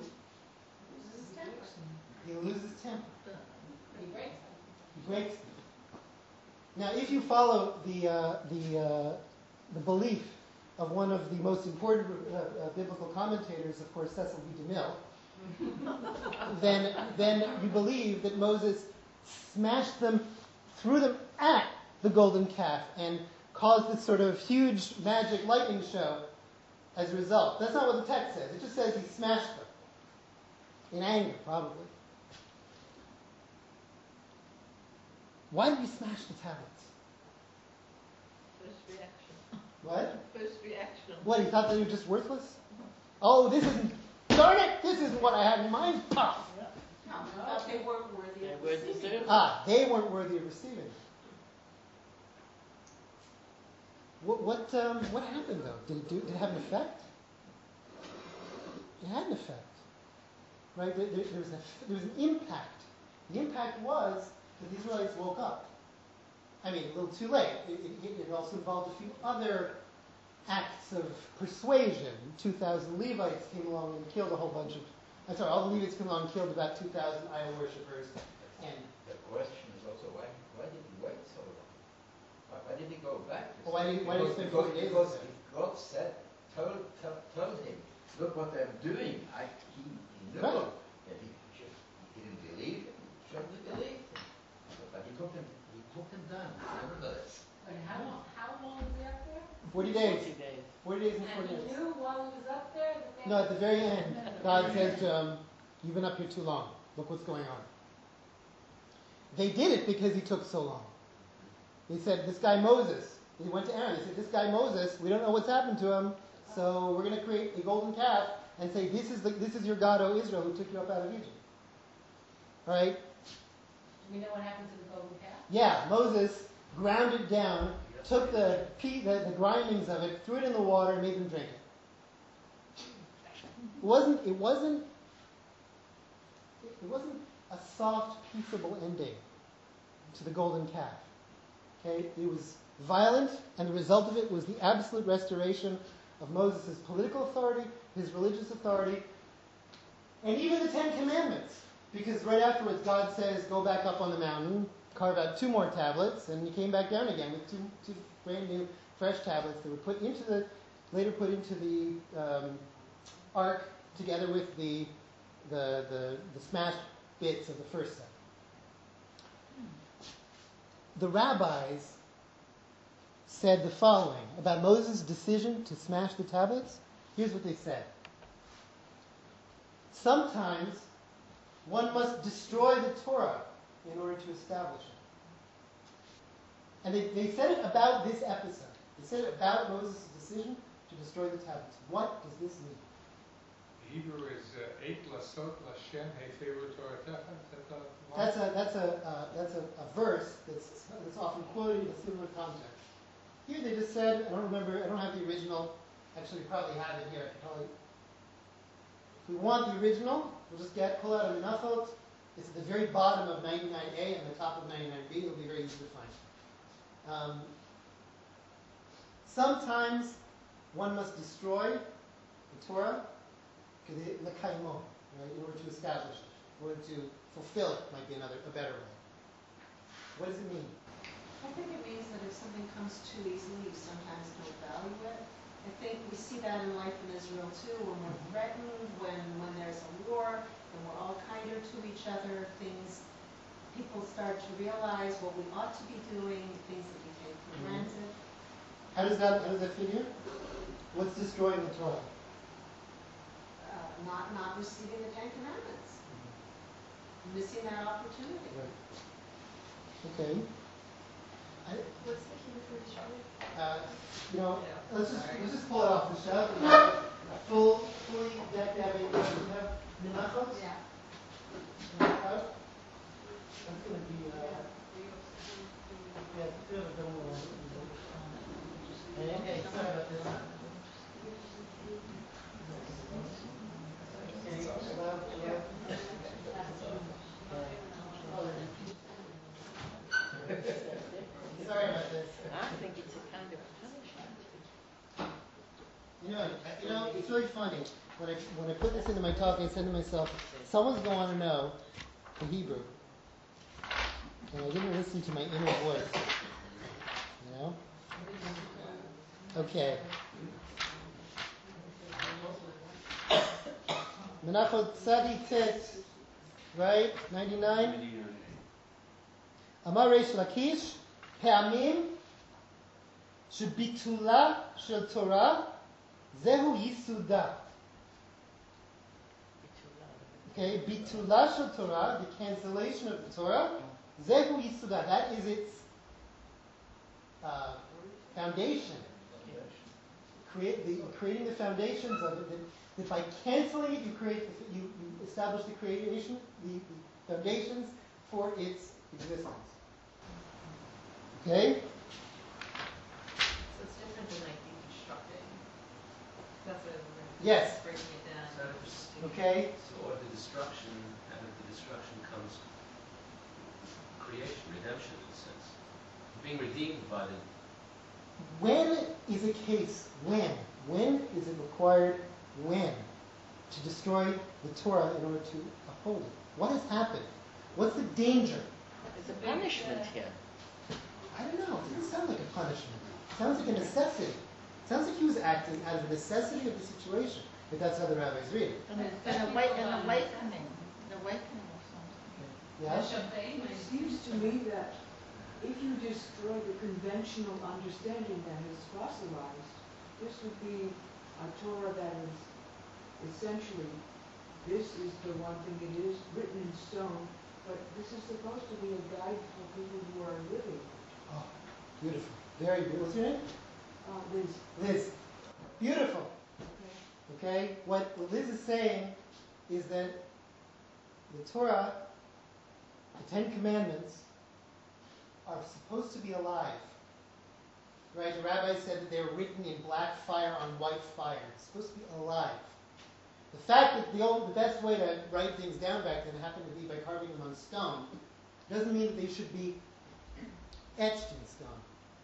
He loses his temper. He breaks them. He breaks them. Now, if you follow the belief of one of the most important biblical commentators, of course, Cecil B. DeMille, then you believe that Moses smashed them, threw them at the golden calf, and caused this sort of huge magic lightning show as a result. That's not what the text says. It just says he smashed them. In anger, probably. Why did he smash the tablets? First reaction. What? First reaction. What, he thought they were just worthless? Oh, darn it, this isn't what I had in mind. Pop! No, they weren't worthy of They weren't receiving. deserving. They weren't worthy of receiving it. What happened though? Did it have an effect? It had an effect, right? There was an impact. The impact was that the Israelites woke up. I mean, a little too late. It also involved a few other acts of persuasion. 2,000 Levites came along and killed a whole bunch of, I'm sorry, all the Levites came along and killed about 2,000 idol worshippers. And The question is also why did he wait so long? Why did he go back? why did he spend 40 days Because there? God said, told him, look what they're doing. He knew Right. that he didn't believe him. He shouldn't have believed him. But he took them down, nevertheless. But how long was he up there? 40 days. 40 days. 40 days and And 40 he days. knew while he was up there that they. No, at the very end, God says to him, you've been up here too long. Look what's going on. They did it because he took so long. They said, this guy Moses, they went to Aaron, they said, this guy Moses, we don't know what's happened to him, so we're going to create a golden calf and say, this is your God, O Israel, who took you up out of Egypt. All right? Do we know what happened to the golden calf? Yeah, Moses ground it down, took the grindings of it, threw it in the water, and made them drink it. It wasn't a soft, peaceable ending to the golden calf. Okay? It was violent, and the result of it was the absolute restoration of Moses' political authority, his religious authority, and even the Ten Commandments. Because right afterwards, God says, go back up on the mountain, carve out 2 more tablets, and he came back down again with two brand new, fresh tablets that were later put into the ark together with the smashed bits of the first set. The rabbis said the following about Moses' decision to smash the tablets. Here's what they said. Sometimes one must destroy the Torah in order to establish it. And they said it about this episode. They said it about Moses' decision to destroy the tablets. What does this mean? Hebrew is Eit Lasot Lashem Heferu Toratecha. That's a verse that's often quoted in a similar context. Here they just said, I don't have the original. Actually, we probably have it here. If we want the original, we'll just pull out a Menachot. It's at the very bottom of 99a and the top of 99b. It'll be very easy to find. Sometimes one must destroy the Torah, l'kaimo, right, in order to establish it, in order to fulfill it, might be a better way. What does it mean? I think it means that if something comes too easily, you sometimes don't value it. I think we see that in life in Israel too, when we're threatened, when there's a war, and we're all kinder to each other, people start to realize what we ought to be doing, things that we take for granted. How does that figure? What's destroying the Torah? Not receiving the Ten Commandments. Missing that opportunity. Right. Okay. What's the key for destroying? Let's just pull it off the shelf. We have a fully decked out. We have Menachot. Yeah. Menachot. That's going to be. Okay, sorry about this. Sorry about this. I think it's a kind of punishment. It's really funny. When I put this into my talk, I said to myself, someone's going to want to know the Hebrew. And I didn't listen to my inner voice. You know? Okay. Menachot Tzadi Tet, right? 99. Amar Reish Lakish, Pe'amim, Shebitula Shel Torah, Zehu Yisuda. Okay, Bitula Shel Torah, the cancellation of the Torah, Zehu Yisuda, that is its foundation. Creating the foundations of it, that by canceling it, you establish the creation, the foundations for its existence. Okay? So it's different than like deconstructing. That's what we're Yes. breaking it down. Okay? So or the destruction, and with the destruction comes creation, redemption in a sense. Being redeemed by the. When is a case, when is it required, when, to destroy the Torah in order to uphold it? What has happened? What's the danger? It's a punishment here. I don't know. It doesn't sound like a punishment. It sounds like a necessity. It sounds like he was acting out of the necessity of the situation, if that's how the rabbis read it. An awakening or something. Yeah? It seems to me that if you destroy the conventional understanding that is fossilized, this would be a Torah that is essentially, this is the one thing it is, written in stone, but this is supposed to be a guide for people who are living. Oh, beautiful. Very good. What's your name? Liz. Liz. Beautiful. Okay. Okay? What Liz is saying is that the Torah, the Ten Commandments, are supposed to be alive. Right? The rabbi said that they were written in black fire on white fire. It's supposed to be alive. The fact that the best way to write things down back then happened to be by carving them on stone doesn't mean that they should be etched in stone.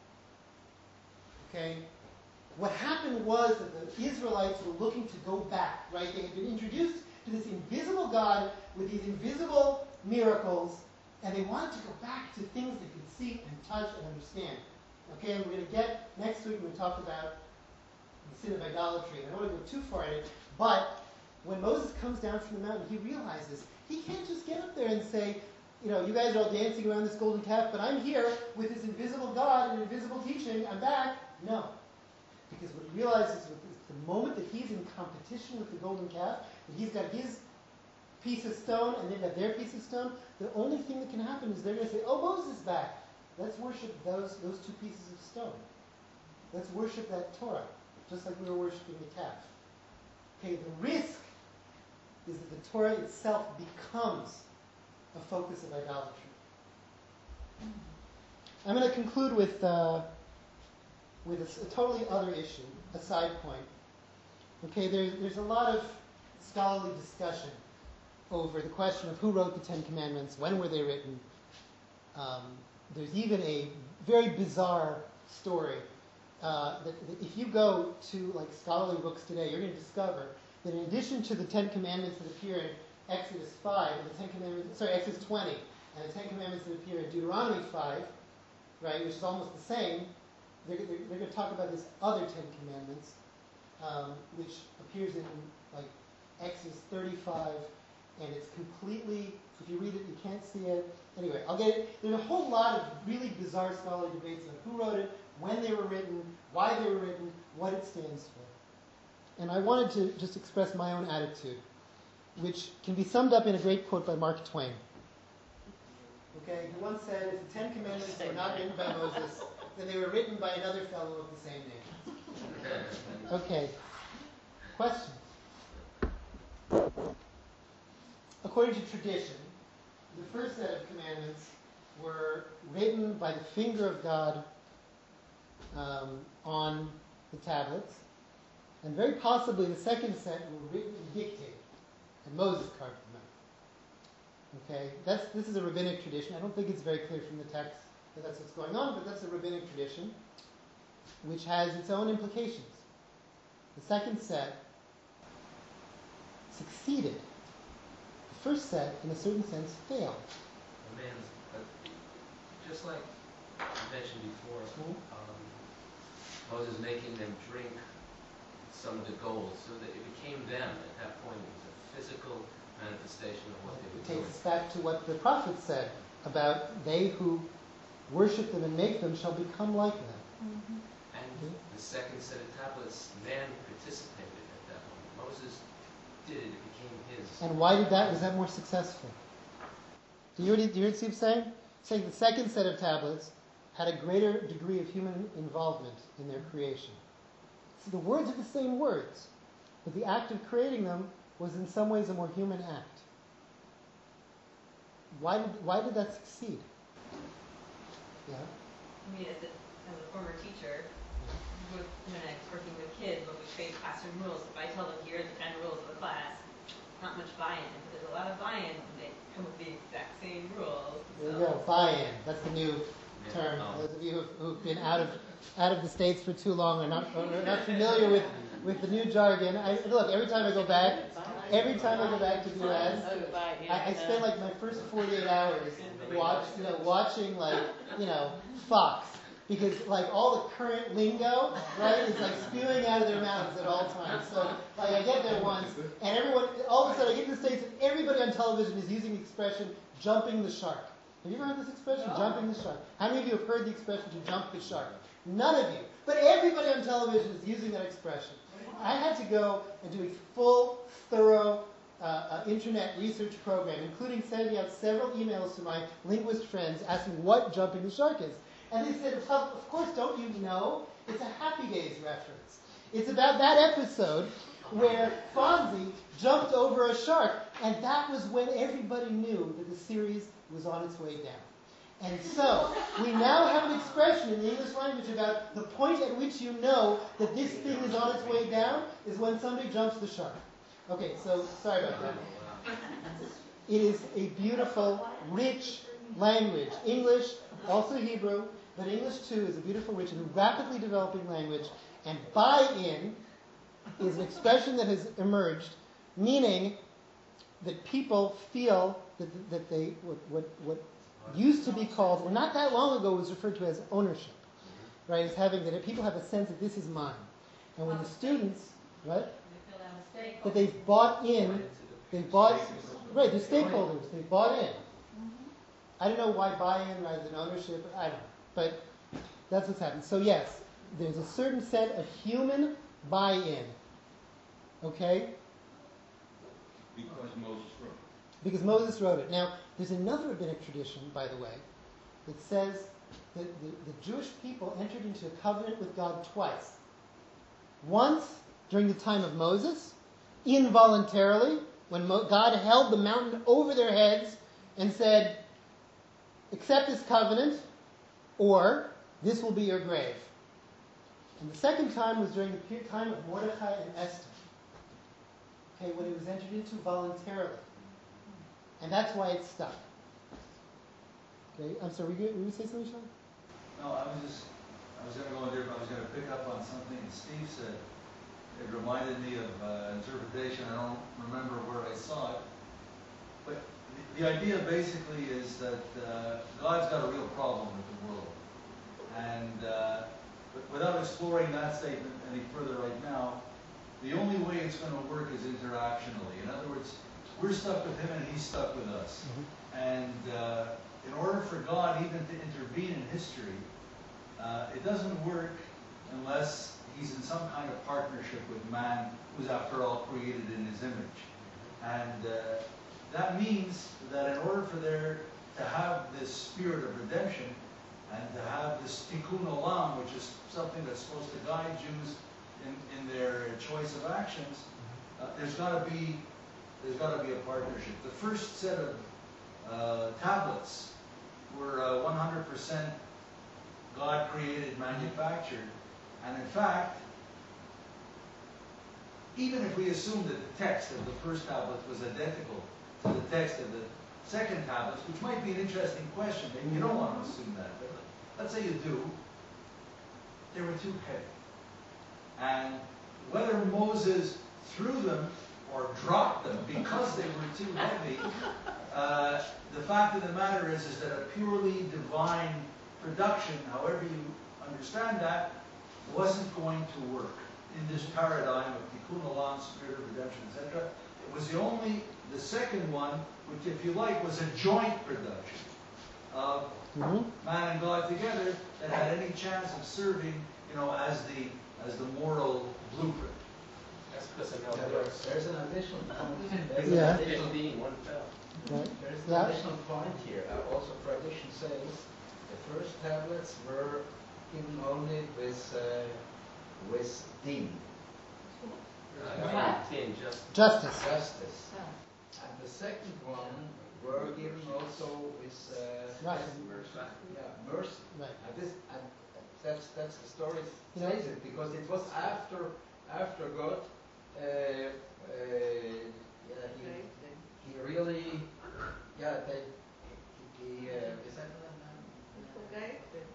Okay? What happened was that the Israelites were looking to go back, right? They had been introduced to this invisible God with these invisible miracles, and they wanted to go back to things they could see and touch and understand. Okay, and we're going to get, next week we're going to talk about the sin of idolatry. I don't want to go too far in it, but when Moses comes down from the mountain, he realizes he can't just get up there and say, you guys are all dancing around this golden calf, but I'm here with this invisible God and invisible teaching, I'm back. No. Because what he realizes is the moment that he's in competition with the golden calf, that he's got his piece of stone and they've got their piece of stone, the only thing that can happen is they're going to say, oh, Moses is back. Let's worship those two pieces of stone. Let's worship that Torah, just like we were worshiping the calf. Okay, the risk is that the Torah itself becomes a focus of idolatry. I'm going to conclude with a totally other issue, a side point. Okay, there's a lot of scholarly discussion over the question of who wrote the Ten Commandments, when were they written. There's even a very bizarre story that if you go to scholarly books today, you're going to discover that in addition to the Ten Commandments that appear in Exodus 5, and Exodus 20, and the Ten Commandments that appear in Deuteronomy 5, right, which is almost the same, they're going to talk about this other Ten Commandments, which appears in Exodus 35, and it's completely, if you read it, you can't see it. Anyway, I'll get it. There's a whole lot of really bizarre scholarly debates about who wrote it, when they were written, why they were written, what it stands for. And I wanted to just express my own attitude, which can be summed up in a great quote by Mark Twain. Okay, he once said, if the Ten Commandments were not written by Moses, then they were written by another fellow of the same name. Okay. Question. According to tradition, the first set of commandments were written by the finger of God on the tablets, and very possibly the second set were written and dictated, and Moses carved them out. Okay, this is a rabbinic tradition. I don't think it's very clear from the text that that's what's going on, but that's a rabbinic tradition, which has its own implications. The second set succeeded. The first set, in a certain sense, failed. Just like you mentioned before, Moses making them drink some of the gold, so that it became them at that point. It was a physical manifestation of what they were doing. It takes us back to what the prophet said about they who worship them and make them shall become like them. Mm-hmm. And the second set of tablets, man participated at that moment. Moses did it, it became his. And why did that? Was that more successful? Do you hear what Steve's saying? Saying the second set of tablets had a greater degree of human involvement in their creation. So the words are the same words, but the act of creating them was in some ways a more human act. Why did that succeed? Yeah? I mean, as a former teacher, when I was working with kids, when we create classroom rules, if I tell them here are the 10 rules of the class, not much buy-in, but there's a lot of buy-in when they come with the exact same rules. There you go, buy-in. That's the new term. Oh. Those of you who've been out of the States for too long or are not familiar with the new jargon. Look, every time I go back to the U.S., I spend like my first 48 hours watching Fox. Because like all the current lingo, right, is like spewing out of their mouths at all times. So like I get there once, and everyone, all of a sudden I get to the States, and everybody on television is using the expression "jumping the shark." Have you ever heard this expression, "jumping the shark"? How many of you have heard the expression "to jump the shark"? None of you. But everybody on television is using that expression. I had to go and do a full, thorough internet research program, including sending out several emails to my linguist friends asking what jumping the shark is. And they said, of course, don't you know? It's a Happy Days reference. It's about that episode where Fonzie jumped over a shark, and that was when everybody knew that the series was on its way down. And so, we now have an expression in the English language about the point at which you know that this thing is on its way down is when somebody jumps the shark. Okay, so, sorry about that. It is a beautiful, rich language. English, also Hebrew, but English, too, is a beautiful, rich, and rapidly developing language. And buy-in is an expression that has emerged, meaning that people feel that they, what used to be called, well, not that long ago was referred to as ownership, right? As having that people have a sense that this is mine. And when the students, right, that they've bought in, they're stakeholders, they've bought in. I don't know why buy-in rather than ownership, I don't know. But that's what's happened. So yes, there's a certain set of human buy-in. Okay? Because Moses wrote it. Now, there's another rabbinic tradition, by the way, that says that the Jewish people entered into a covenant with God twice. Once, during the time of Moses, involuntarily, when God held the mountain over their heads and said, accept this covenant, or this will be your grave. And the second time was during the time of Mordechai and Esther. Okay, when it was entered into voluntarily. And that's why it stuck. Okay, I'm sorry, were you say something, Sean? No, I was going to go in there, but I was going to pick up on something that Steve said. It reminded me of interpretation. I don't remember where I saw it. But the idea basically is that God's got a real problem with the world. And without exploring that statement any further right now, the only way it's going to work is interactionally. In other words, we're stuck with him and he's stuck with us. Mm-hmm. And in order for God even to intervene in history, it doesn't work unless he's in some kind of partnership with man, who's after all created in his image. And that means that in order for there to have this spirit of redemption and to have this tikkun olam, which is something that's supposed to guide Jews in their choice of actions, there's got to be a partnership. The first set of tablets were 100% God created, manufactured, and in fact, even if we assume that the text of the first tablet was identical to the text of the second tablets, which might be an interesting question, maybe you don't want to assume that, but let's say you do, they were too heavy. And whether Moses threw them or dropped them because they were too heavy, the fact of the matter is that a purely divine production, however you understand that, wasn't going to work in this paradigm of tikkun olam, spirit of redemption, etc. It was the second one, which, if you like, was a joint production of man and God together that had any chance of serving, as the moral blueprint. That's because there's an additional point. There's Yeah. an additional being one fell. Right. There's an additional point here. Also, tradition says the first tablets were given only with din. Justice. And the second one were given also with mercy. Mercy. Right. And that's the story says it, because it was after God he really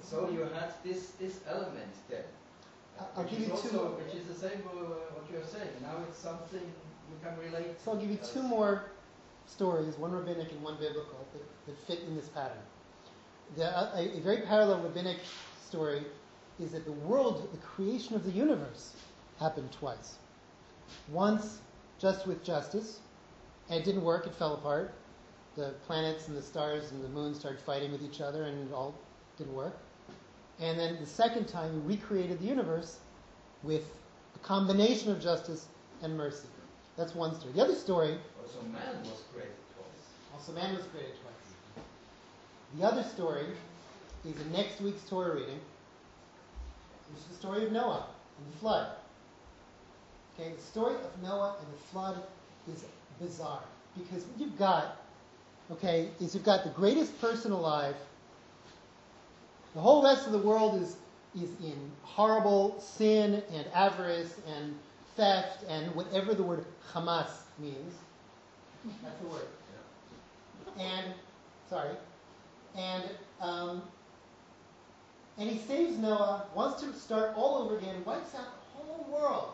So you had this element then. I'll give you two. Which is the same what you're saying. Now it's something you can relate. So I'll give you two more stories, one rabbinic and one biblical, that fit in this pattern. A very parallel rabbinic story is that the world, the creation of the universe, happened twice. Once, just with justice, and it didn't work, it fell apart. The planets and the stars and the moon started fighting with each other, and it all didn't work. And then the second time, he recreated the universe with a combination of justice and mercy. That's one story. The other story... Also, man was created twice. Also, man was created twice. The other story is in next week's Torah reading, which is the story of Noah and the flood. Okay, the story of Noah and the flood is bizarre, because what you've got, is you've got the greatest person alive. The whole rest of the world is in horrible sin and avarice and theft and whatever the word Hamas means. That's the word. And he saves Noah, wants to start all over again, wipes out the whole world.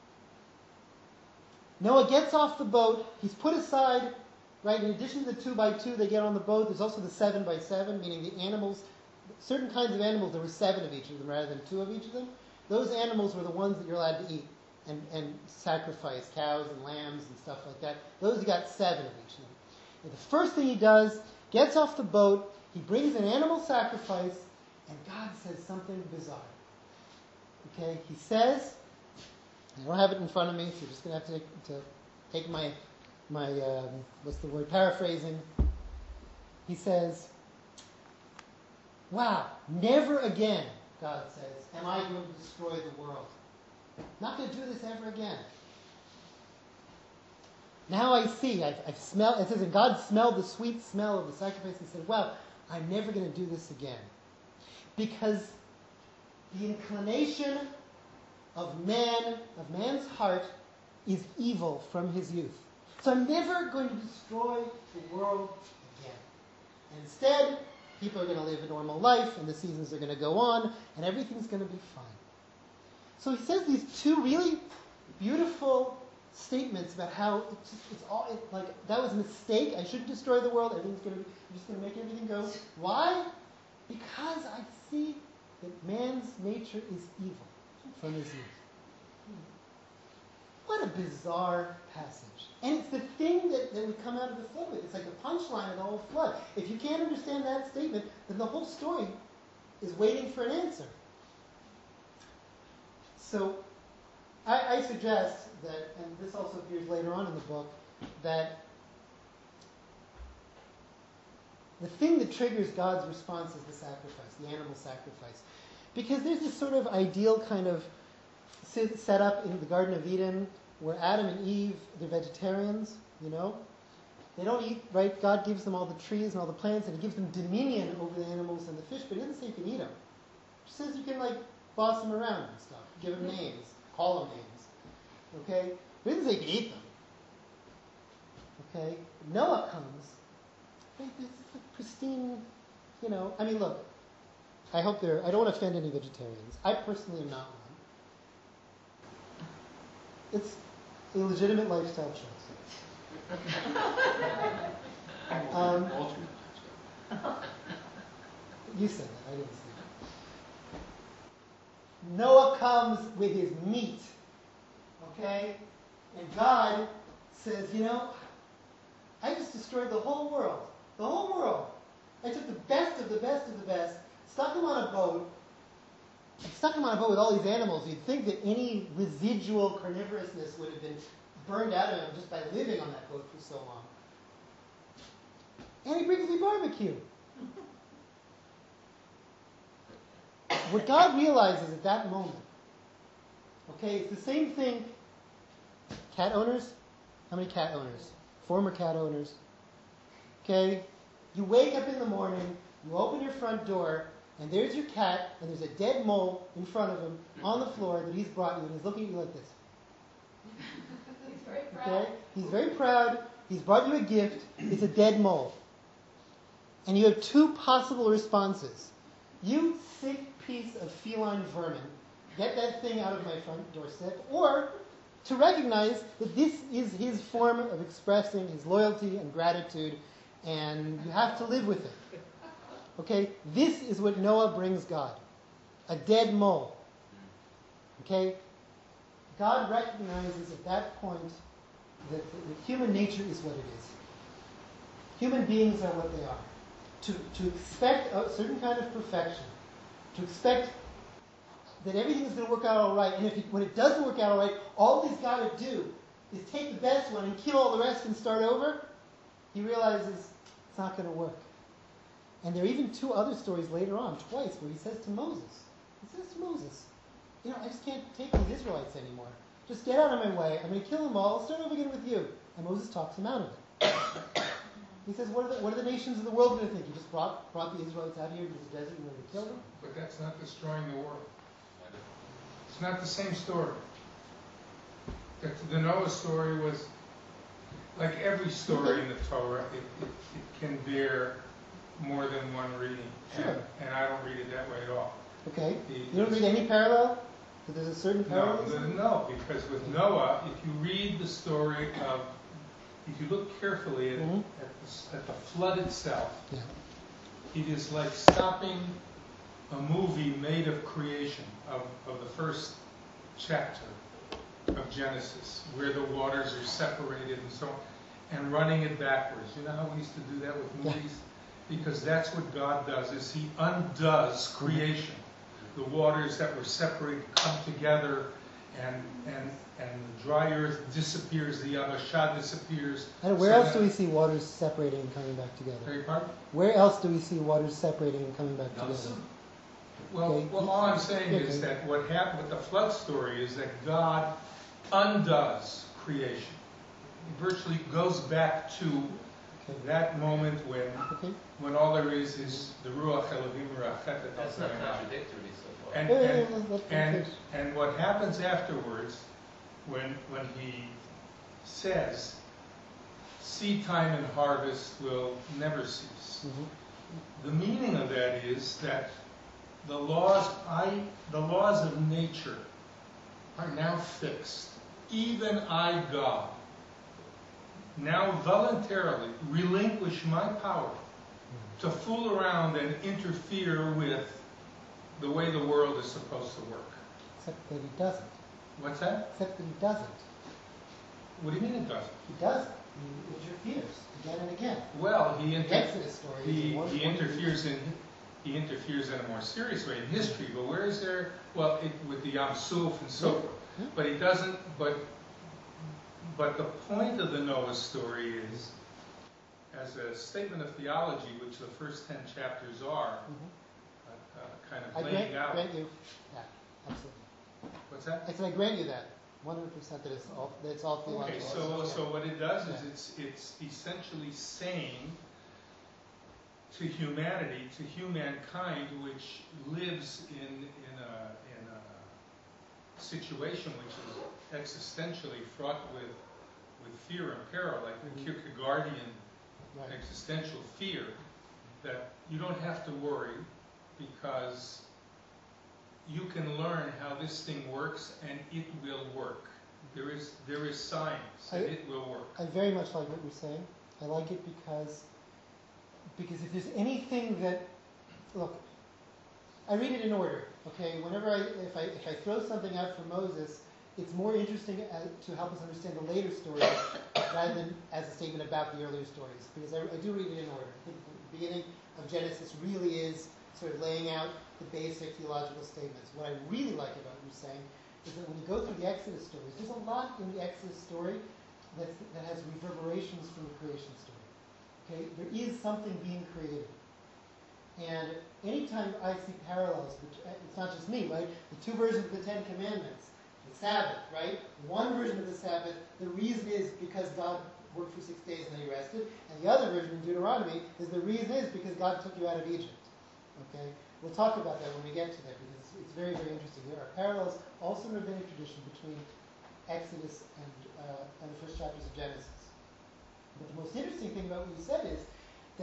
Noah gets off the boat. He's put aside, right, in addition to the 2x2 they get on the boat, there's also the 7x7, meaning the animals, certain kinds of animals, there were 7 of each of them rather than 2 of each of them. Those animals were the ones that you're allowed to eat and sacrifice, cows and lambs and stuff like that. Those, you got 7 of each of them. And the first thing he does, gets off the boat, he brings an animal sacrifice, and God says something bizarre. Okay, he says, I don't have it in front of me, so you're just going to have to take my paraphrasing. He says, wow, never again, God says, am I going to destroy the world. Not going to do this ever again. Now I see, I've smelled, it says, and God smelled the sweet smell of the sacrifice and said, well, I'm never going to do this again. Because the inclination of man's heart, is evil from his youth. So I'm never going to destroy the world again. And instead, people are going to live a normal life, and the seasons are going to go on, and everything's going to be fine. So he says these two really beautiful statements about how that was a mistake. I shouldn't destroy the world. I'm just going to make everything go. Why? Because I see that man's nature is evil from his youth. What a bizarre passage. And it's the thing that we come out of the flood with. It's like the punchline of the whole flood. If you can't understand that statement, then the whole story is waiting for an answer. So I suggest that, and this also appears later on in the book, that the thing that triggers God's response is the sacrifice, the animal sacrifice. Because there's this sort of ideal kind of set up in the Garden of Eden where Adam and Eve, they're vegetarians, you know. They don't eat, right? God gives them all the trees and all the plants, and he gives them dominion over the animals and the fish, but he doesn't say you can eat them. He says you can, boss them around and stuff, give them names, call them names, okay? But he doesn't say you can eat them, okay? Noah comes, it's a pristine, look, I don't want to offend any vegetarians. I personally am not one. It's a legitimate lifestyle choice. You said that, I didn't say that. Noah comes with his meat, okay? And God says, I just destroyed the whole world. The whole world. I took the best of the best of the best, stuck him on a boat with all these animals. You'd think that any residual carnivorousness would have been burned out of him just by living on that boat for so long. And he brings me barbecue. What God realizes at that moment, okay, it's the same thing. Cat owners? How many cat owners? Former cat owners. Okay? You wake up in the morning, you open your front door, and there's your cat, and there's a dead mole in front of him on the floor that he's brought you, and he's looking at you like this. He's very proud. Okay? He's very proud. He's brought you a gift. It's a dead mole. And you have two possible responses. you sick piece of feline vermin, get that thing out of my front doorstep, or to recognize that this is his form of expressing his loyalty and gratitude, and you have to live with it. Okay? This is what Noah brings God. A dead mole. Okay? God recognizes at that point that human nature is what it is. Human beings are what they are. To expect a certain kind of perfection, to expect that everything is going to work out all right, and when it doesn't work out all right, all he's got to do is take the best one and kill all the rest and start over, he realizes it's not going to work. And there are even two other stories later on, twice, where he says to Moses, I just can't take these Israelites anymore. Just get out of my way. I'm going to kill them all. I'll start over again with you. And Moses talks him out of it. He says, what are the nations of the world going to think? You just brought the Israelites out here to this desert and you're going to kill them? But that's not destroying the world. It's not the same story. The Noah story was, like every story in the Torah, it can bear more than one reading. Sure. And I don't read it that way at all. Okay. You don't read any parallel? That there's a certain parallelism? No, because with Noah, if you read the story of, if you look carefully at the flood itself, it is like stopping a movie made of creation, of the first chapter of Genesis, where the waters are separated and so on, and running it backwards. You know how we used to do that with movies? Because that's what God does, is he undoes creation. The waters that were separated come together, and the dry earth disappears, the Yabashah disappears. And where else do we see waters separating and coming back together? Beg your pardon? Where else do we see waters separating and coming back together? Well, all I'm saying is that what happened with the flood story is that God undoes creation. He virtually goes back to that moment when all there is the Ruach Elohim Rachet. That's not contradictory so far. And what happens afterwards, when he says, seed time and harvest will never cease. The meaning of that is that the laws of nature are now fixed. Even I, God, now voluntarily relinquish my power to fool around and interfere with the way the world is supposed to work. Except that he doesn't. What's that? Except that he doesn't. What do you mean it doesn't? He doesn't. He interferes again and again. Well, the Exodus story. he interferes in a more serious way in history. But where is there? Well, with the Yam Suf and so forth. But he doesn't. But the point of the Noah story is, as a statement of theology, which the first 10 chapters are, kind of laying out. I grant you that, absolutely. What's that? I said I grant you that, 100% that it's all theological. Okay, so what it does is it's essentially saying to humanity, to humankind, which lives in a situation which is existentially fraught with fear and peril, like the Kierkegaardian existential fear, that you don't have to worry because you can learn how this thing works and it will work. There is science and it will work. I very much like what you're saying. I like it because if there's anything that, look, I read it in order. Okay, whenever if I throw something out for Moses, it's more interesting to help us understand the later stories rather than as a statement about the earlier stories. Because I do read it in order. I think the beginning of Genesis really is sort of laying out the basic theological statements. What I really like about what you're saying is that when you go through the Exodus stories, there's a lot in the Exodus story that has reverberations from the creation story. Okay, there is something being created. And anytime I see parallels, it's not just me, right? The two versions of the Ten Commandments, the Sabbath, right? One version of the Sabbath, the reason is because God worked for 6 days and then he rested. And the other version in Deuteronomy is the reason is because God took you out of Egypt. Okay? We'll talk about that when we get to that because it's very, very interesting. There are parallels also in rabbinic tradition between Exodus and the first chapters of Genesis. But the most interesting thing about what you said is that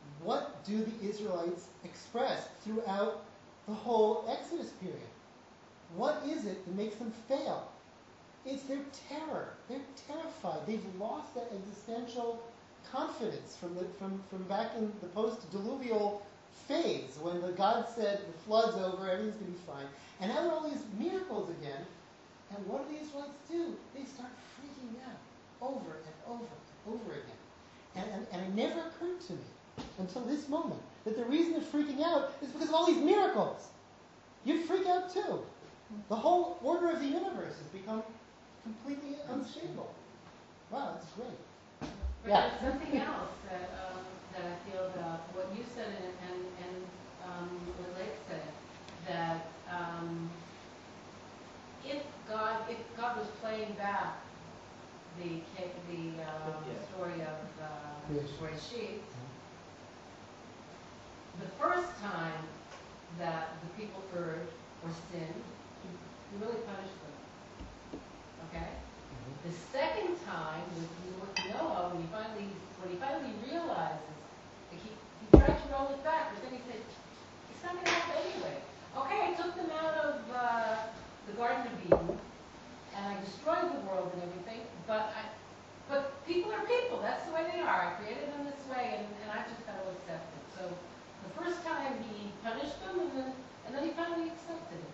what do the Israelites express throughout the whole Exodus period? What is it that makes them fail? It's their terror. They're terrified. They've lost that existential confidence from back in the post-diluvial phase when the God said the flood's over, everything's going to be fine. And now there are all these miracles again. And what do the Israelites do? They start freaking out over and over and over again. And it never occurred to me until this moment that the reason they're freaking out is because of all these miracles. You freak out too. The whole order of the universe has become completely unstable. Wow, that's great. But Yeah. there's something else that I feel about what you said and what Lake said, that if God was playing back the story of Bereshit, the first time that the people erred or sinned, he really punished them. Okay? The second time with Noah, when he finally realizes, like he tried to roll it back, but then he said, it's not going to happen anyway. Okay, I took them out of the Garden of Eden, and I destroyed the world and everything, but people are people. That's the way they are. I created them this way, and I just got to accept it. So the first time he punished them, and then he finally accepted it.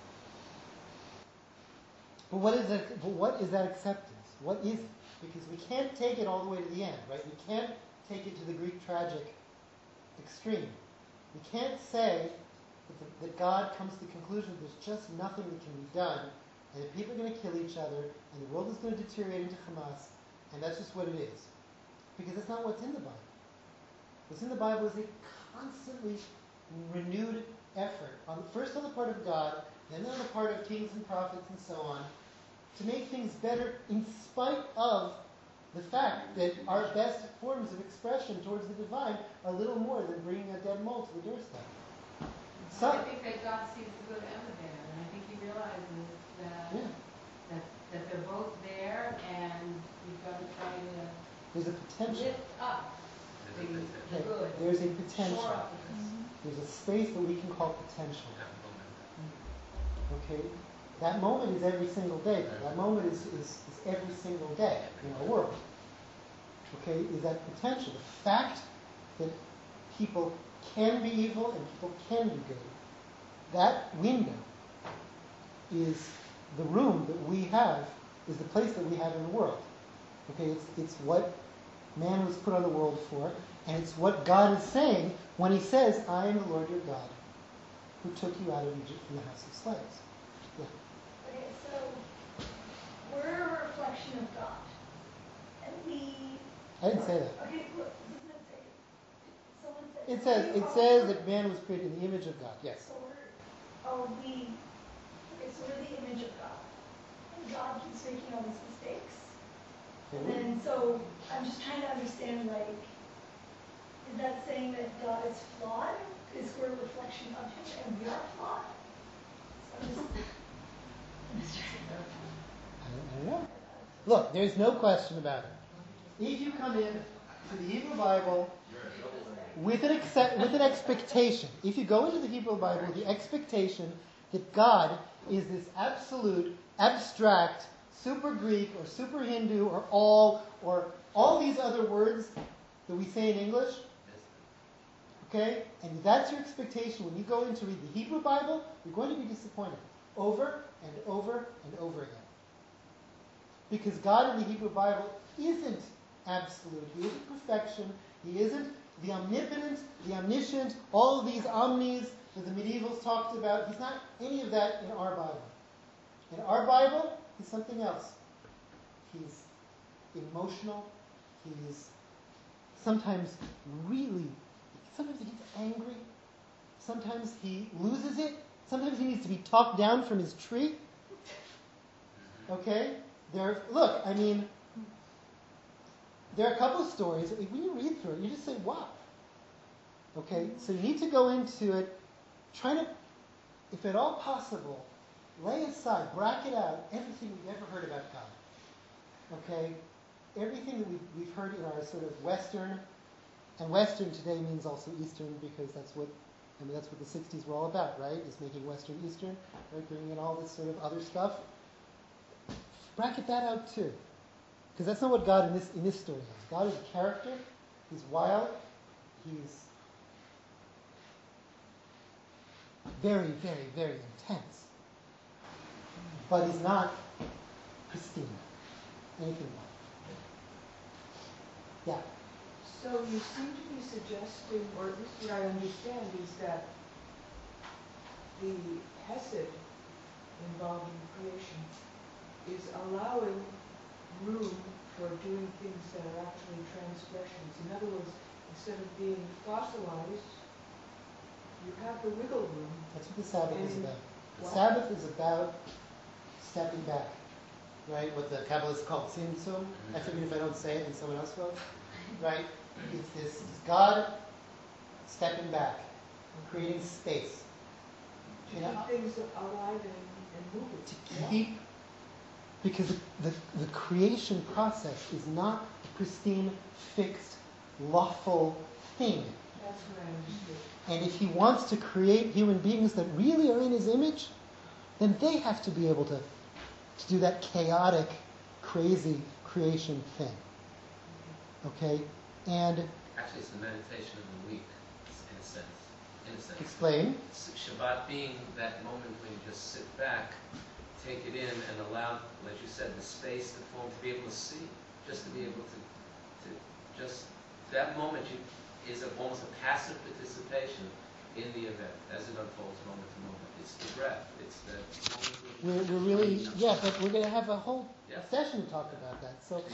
But what is that acceptance? What is it? Because we can't take it all the way to the end, right? We can't take it to the Greek tragic extreme. We can't say that God comes to the conclusion that there's just nothing that can be done, and that people are going to kill each other, and the world is going to deteriorate into Hamas, and that's just what it is. Because that's not what's in the Bible. What's in the Bible is a constantly renewed effort, first on the part of God, then on the part of kings and prophets and so on, to make things better in spite of the fact that our best forms of expression towards the divine are little more than bringing a dead mole to the doorstep. I think that God sees the good and the bad, and I think he realizes that they're both there, and we've got to try to There's a potential. lift up the good. There's a potential. Shore up There's a space that we can call potential. Okay? That moment is every single day. That moment is every single day in our world. Okay? Is that potential. The fact that people can be evil and people can be good. That window is the room that we have, is the place that we have in the world. Okay? It's what man was put on the world for, and it's what God is saying when he says, I am the Lord your God, who took you out of Egypt from the house of slaves. Yeah. Okay, so we're a reflection of God. And I didn't say that. okay, look, doesn't it say, someone said, It says that man was created in the image of God, yes. So we're the image of God. And God keeps making all these mistakes. And then, so I'm just trying to understand, like, is that saying that God is flawed? Because we're a reflection of him and we are flawed? So I'm just I don't know. Look, there's no question about it. If you come in to the Hebrew Bible with an expectation, if you go into the Hebrew Bible with the expectation that God is this absolute, abstract, super Greek or super Hindu or all these other words that we say in English, okay? And that's your expectation when you go in to read the Hebrew Bible, you're going to be disappointed over and over and over again. Because God in the Hebrew Bible isn't absolute. He isn't perfection. He isn't the omnipotent, the omniscient, all of these omnis that the medievals talked about. He's not any of that in our Bible. In our Bible, he's something else. He's emotional. He's sometimes he gets angry. Sometimes he loses it. Sometimes he needs to be talked down from his tree. Okay? There are a couple of stories that when you read through it, you just say, wow. Okay? So you need to go into it, try to, if at all possible, lay aside, bracket out everything we've ever heard about God. Okay? Everything that we've heard in our sort of Western And Western today means also Eastern because that's what the 60s were all about, right? Is making Western Eastern, right? Bringing in all this sort of other stuff. Bracket that out too. Because that's not what God in this story is. God is a character. He's wild. He's very, very, very intense. But he's not pristine. Anything like. Yeah. So you seem to be suggesting, or at least what I understand, is that the hesed involved in creation is allowing room for doing things that are actually transgressions. In other words, instead of being fossilized, you have the wiggle room. That's what the Sabbath is about. The What? Sabbath is about stepping back, right? What the Kabbalists call tzimtzum. I figured if I don't say it, then someone else will, right? It's God stepping back, creating space. To keep things alive and moving. To keep, because the creation process is not a pristine, fixed, lawful thing. That's what I understood. And if he wants to create human beings that really are in his image, then they have to be able to do that chaotic, crazy creation thing. Okay? And Actually, it's the meditation of the week, in a sense. explain. Shabbat being that moment when you just sit back, take it in, and allow, like you said, the space, the form, to be able to see, just to be able to just, that moment is almost a passive participation in the event as it unfolds moment to moment. It's the breath. It's the moment. We're really, yeah, but we're going to have a whole Yeah. session to talk about that. So,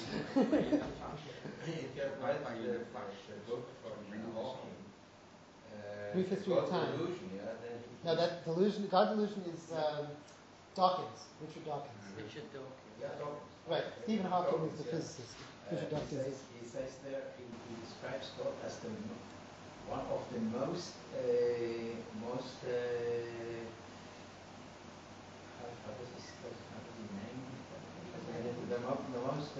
If you have read the book from Hawking, Brief History of God Time. Delusion, yeah, then no, that delusion, God delusion is Dawkins, Richard Dawkins. Richard Dawkins. Yeah, Dawkins. Right, Stephen Hawking is the Dawkins, physicist. Richard Dawkins is. He says there, he describes God as one of the most how does he name it? The most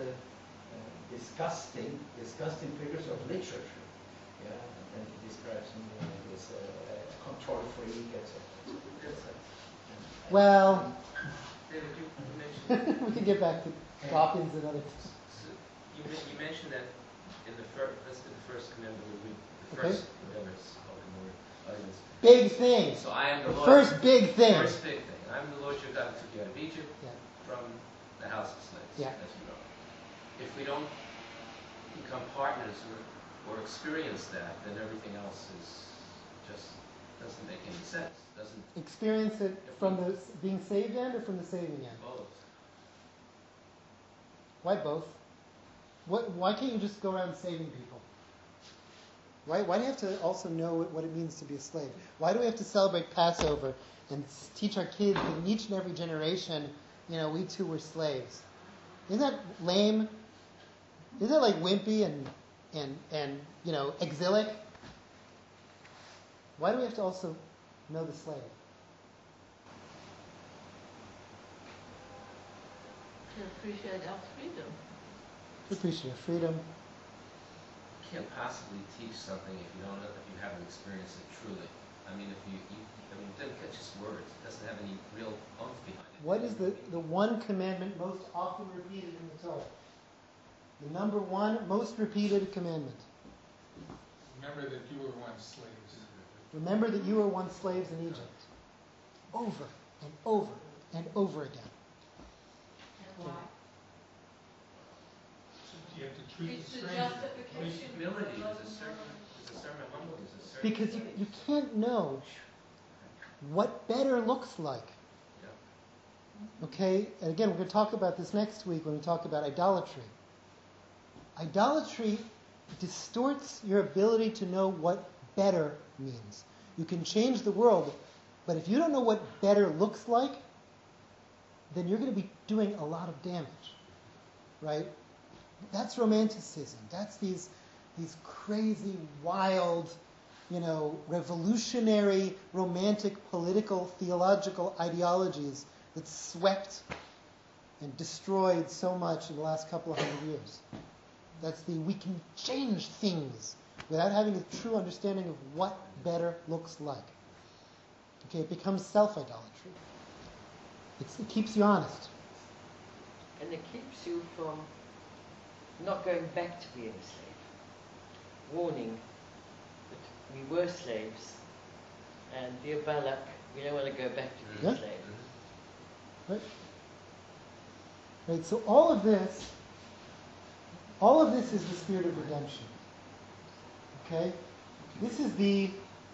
disgusting figures of literature. Yeah, and then he describes him as a control freak, etc. Well, David, you mentioned, we can get back to Dawkins and other. so you mentioned that in the first, let's do the first commandment, we read the Okay. first, whatever it's spoken word. Big thing. So I am the Lord. First big thing. First big thing. I'm the Lord your God who took you out of Egypt Yeah. from the house of slaves, Yeah. as you know. If we don't become partners or experience that, then everything else is just doesn't make any sense. Doesn't Experience it from the being saved end or from the saving end? both. Why both? Why can't you just go around saving people? Why do you have to also know what it means to be a slave? Why do we have to celebrate Passover and teach our kids in each and every generation, we too were slaves? Isn't that lame? Isn't that like wimpy and exilic? Why do we have to also know the slave? To appreciate our freedom. To appreciate freedom. You can't possibly teach something if you haven't experienced it truly. I mean, then it's just words. It doesn't have any real oomph behind it. What is the one commandment most often repeated in the Torah? The number one most repeated commandment. Remember that you were once slaves. Remember that you were once slaves in Egypt. Over and over and over again. And why? You have to treat It's the the stranger. justification. Humility is a certain humbleness. Is a certain Because you can't know what better looks like. Okay? And again, we're going to talk about this next week when we talk about idolatry. Idolatry distorts your ability to know what better means. You can change the world, but if you don't know what better looks like, then you're going to be doing a lot of damage. Right? That's romanticism. That's these crazy, wild, revolutionary, romantic, political, theological ideologies that swept and destroyed so much in the last couple of hundred years. That's we can change things without having a true understanding of what better looks like. Okay, it becomes self-idolatry. It keeps you honest. And it keeps you from not going back to being a slave. Warning that we were slaves, and dear Balak, we don't want to go back to being slaves. Right? Right, so all of this is the spirit of redemption. Okay? This is the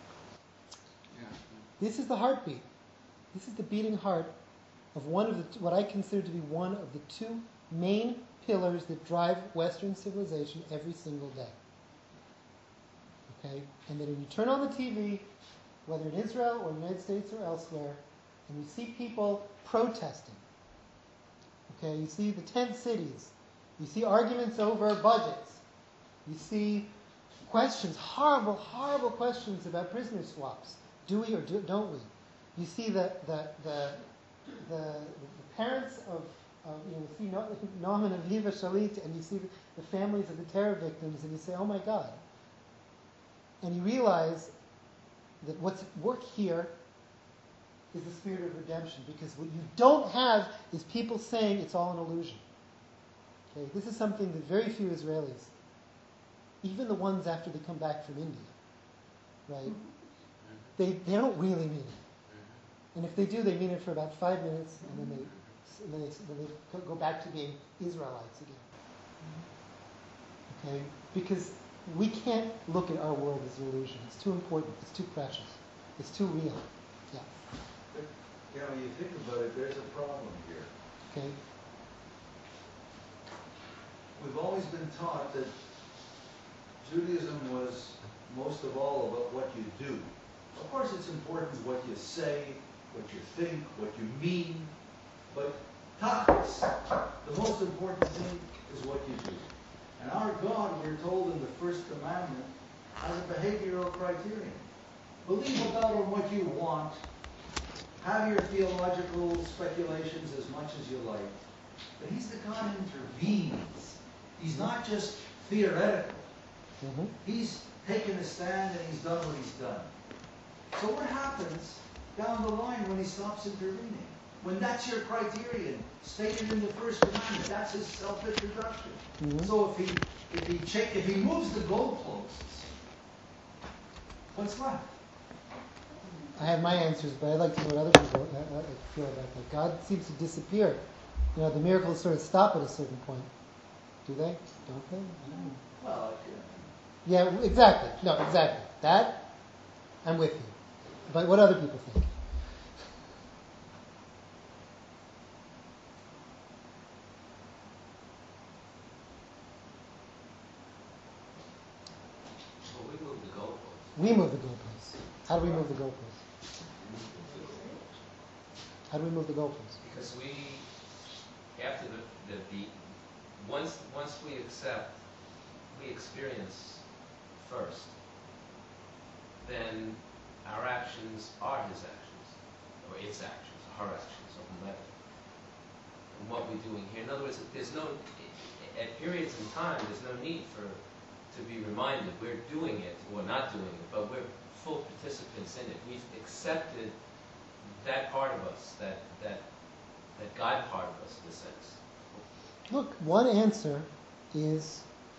heartbeat. This is the beating heart of what I consider to be one of the two main pillars that drive Western civilization every single day. Okay? And then when you turn on the TV, whether in Israel or the United States or elsewhere, and you see people protesting. Okay? You see the tent cities. You see arguments over budgets. You see questions, horrible, horrible questions about prisoner swaps. Do we or don't we? You see the parents of you see Noam and Aviva Shalit, and you see the families of the terror victims, and you say, oh my God. And you realize that what's at work here is the spirit of redemption, because what you don't have is people saying it's all an illusion. Okay, this is something that very few Israelis, even the ones after they come back from India, right, they don't really mean it. And if they do, they mean it for about 5 minutes, and then they go back to being Israelites again. Okay, because we can't look at our world as an illusion. It's too important. It's too precious. It's too real. Yeah. But, you think about it, there's a problem here. Okay. We've always been taught that Judaism was most of all about what you do. Of course, it's important what you say, what you think, what you mean, but tachlis, the most important thing is what you do. And our God, we're told in the first commandment, has a behavioral criterion. Believe about on what you want, have your theological speculations as much as you like, but He's the God who intervenes. He's not just theoretical. Mm-hmm. He's taken a stand and He's done what He's done. So what happens down the line when He stops intervening? When that's your criterion, stated in the first commandment, that's His self-introduction. Mm-hmm. So if he moves the goalposts, what's left? I have my answers, but I'd like to know what other people feel about that. God seems to disappear. The miracles sort of stop at a certain point. Do they? Don't they? I don't know. Well, yeah, exactly. No, exactly. That, I'm with you. But what other people think? Well, we move the goalposts. We move the goalposts. How do we move the goalposts? How do we move the goalposts? Because after once we accept, we experience first, then our actions are His actions, or its actions, her actions, or whomever. And what we're doing here. In other words, at periods in time, there's no need to be reminded we're doing it or not doing it, but we're full participants in it. We've accepted that part of us, that God part of us, in a sense. Look, one answer is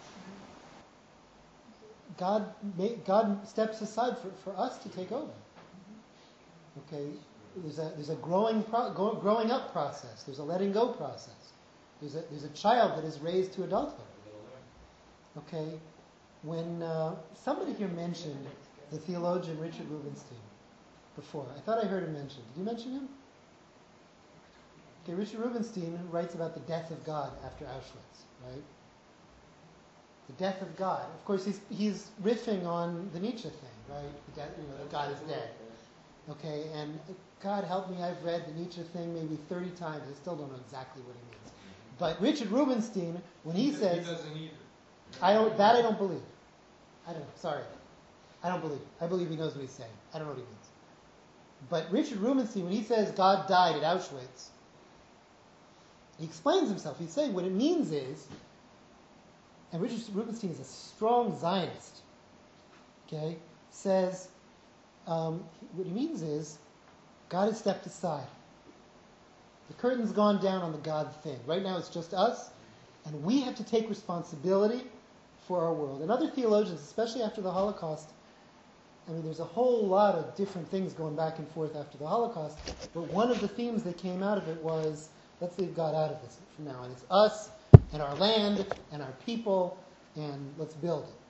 God steps aside for us to take over. Okay, there's a growing up process. There's a letting go process. There's a child that is raised to adulthood. Okay, when somebody here mentioned the theologian Richard Rubinstein before, I thought I heard him mentioned. Did you mention him? Okay, Richard Rubinstein writes about the death of God after Auschwitz, right? The death of God. Of course, he's riffing on the Nietzsche thing, right? That God is dead. Okay, and God help me, I've read the Nietzsche thing maybe 30 times. I still don't know exactly what he means. But Richard Rubinstein, when he says... He doesn't either. I don't believe. Sorry. I don't believe. I believe he knows what he's saying. I don't know what he means. But Richard Rubinstein, when he says God died at Auschwitz, he explains himself. He's saying what it means is, and Richard Rubinstein is a strong Zionist, okay, says, what he means is, God has stepped aside. The curtain's gone down on the God thing. Right now it's just us, and we have to take responsibility for our world. And other theologians, especially after the Holocaust, I mean, there's a whole lot of different things going back and forth after the Holocaust, but one of the themes that came out of it was, let's leave God out of this from now on. It's us and our land and our people, and let's build it.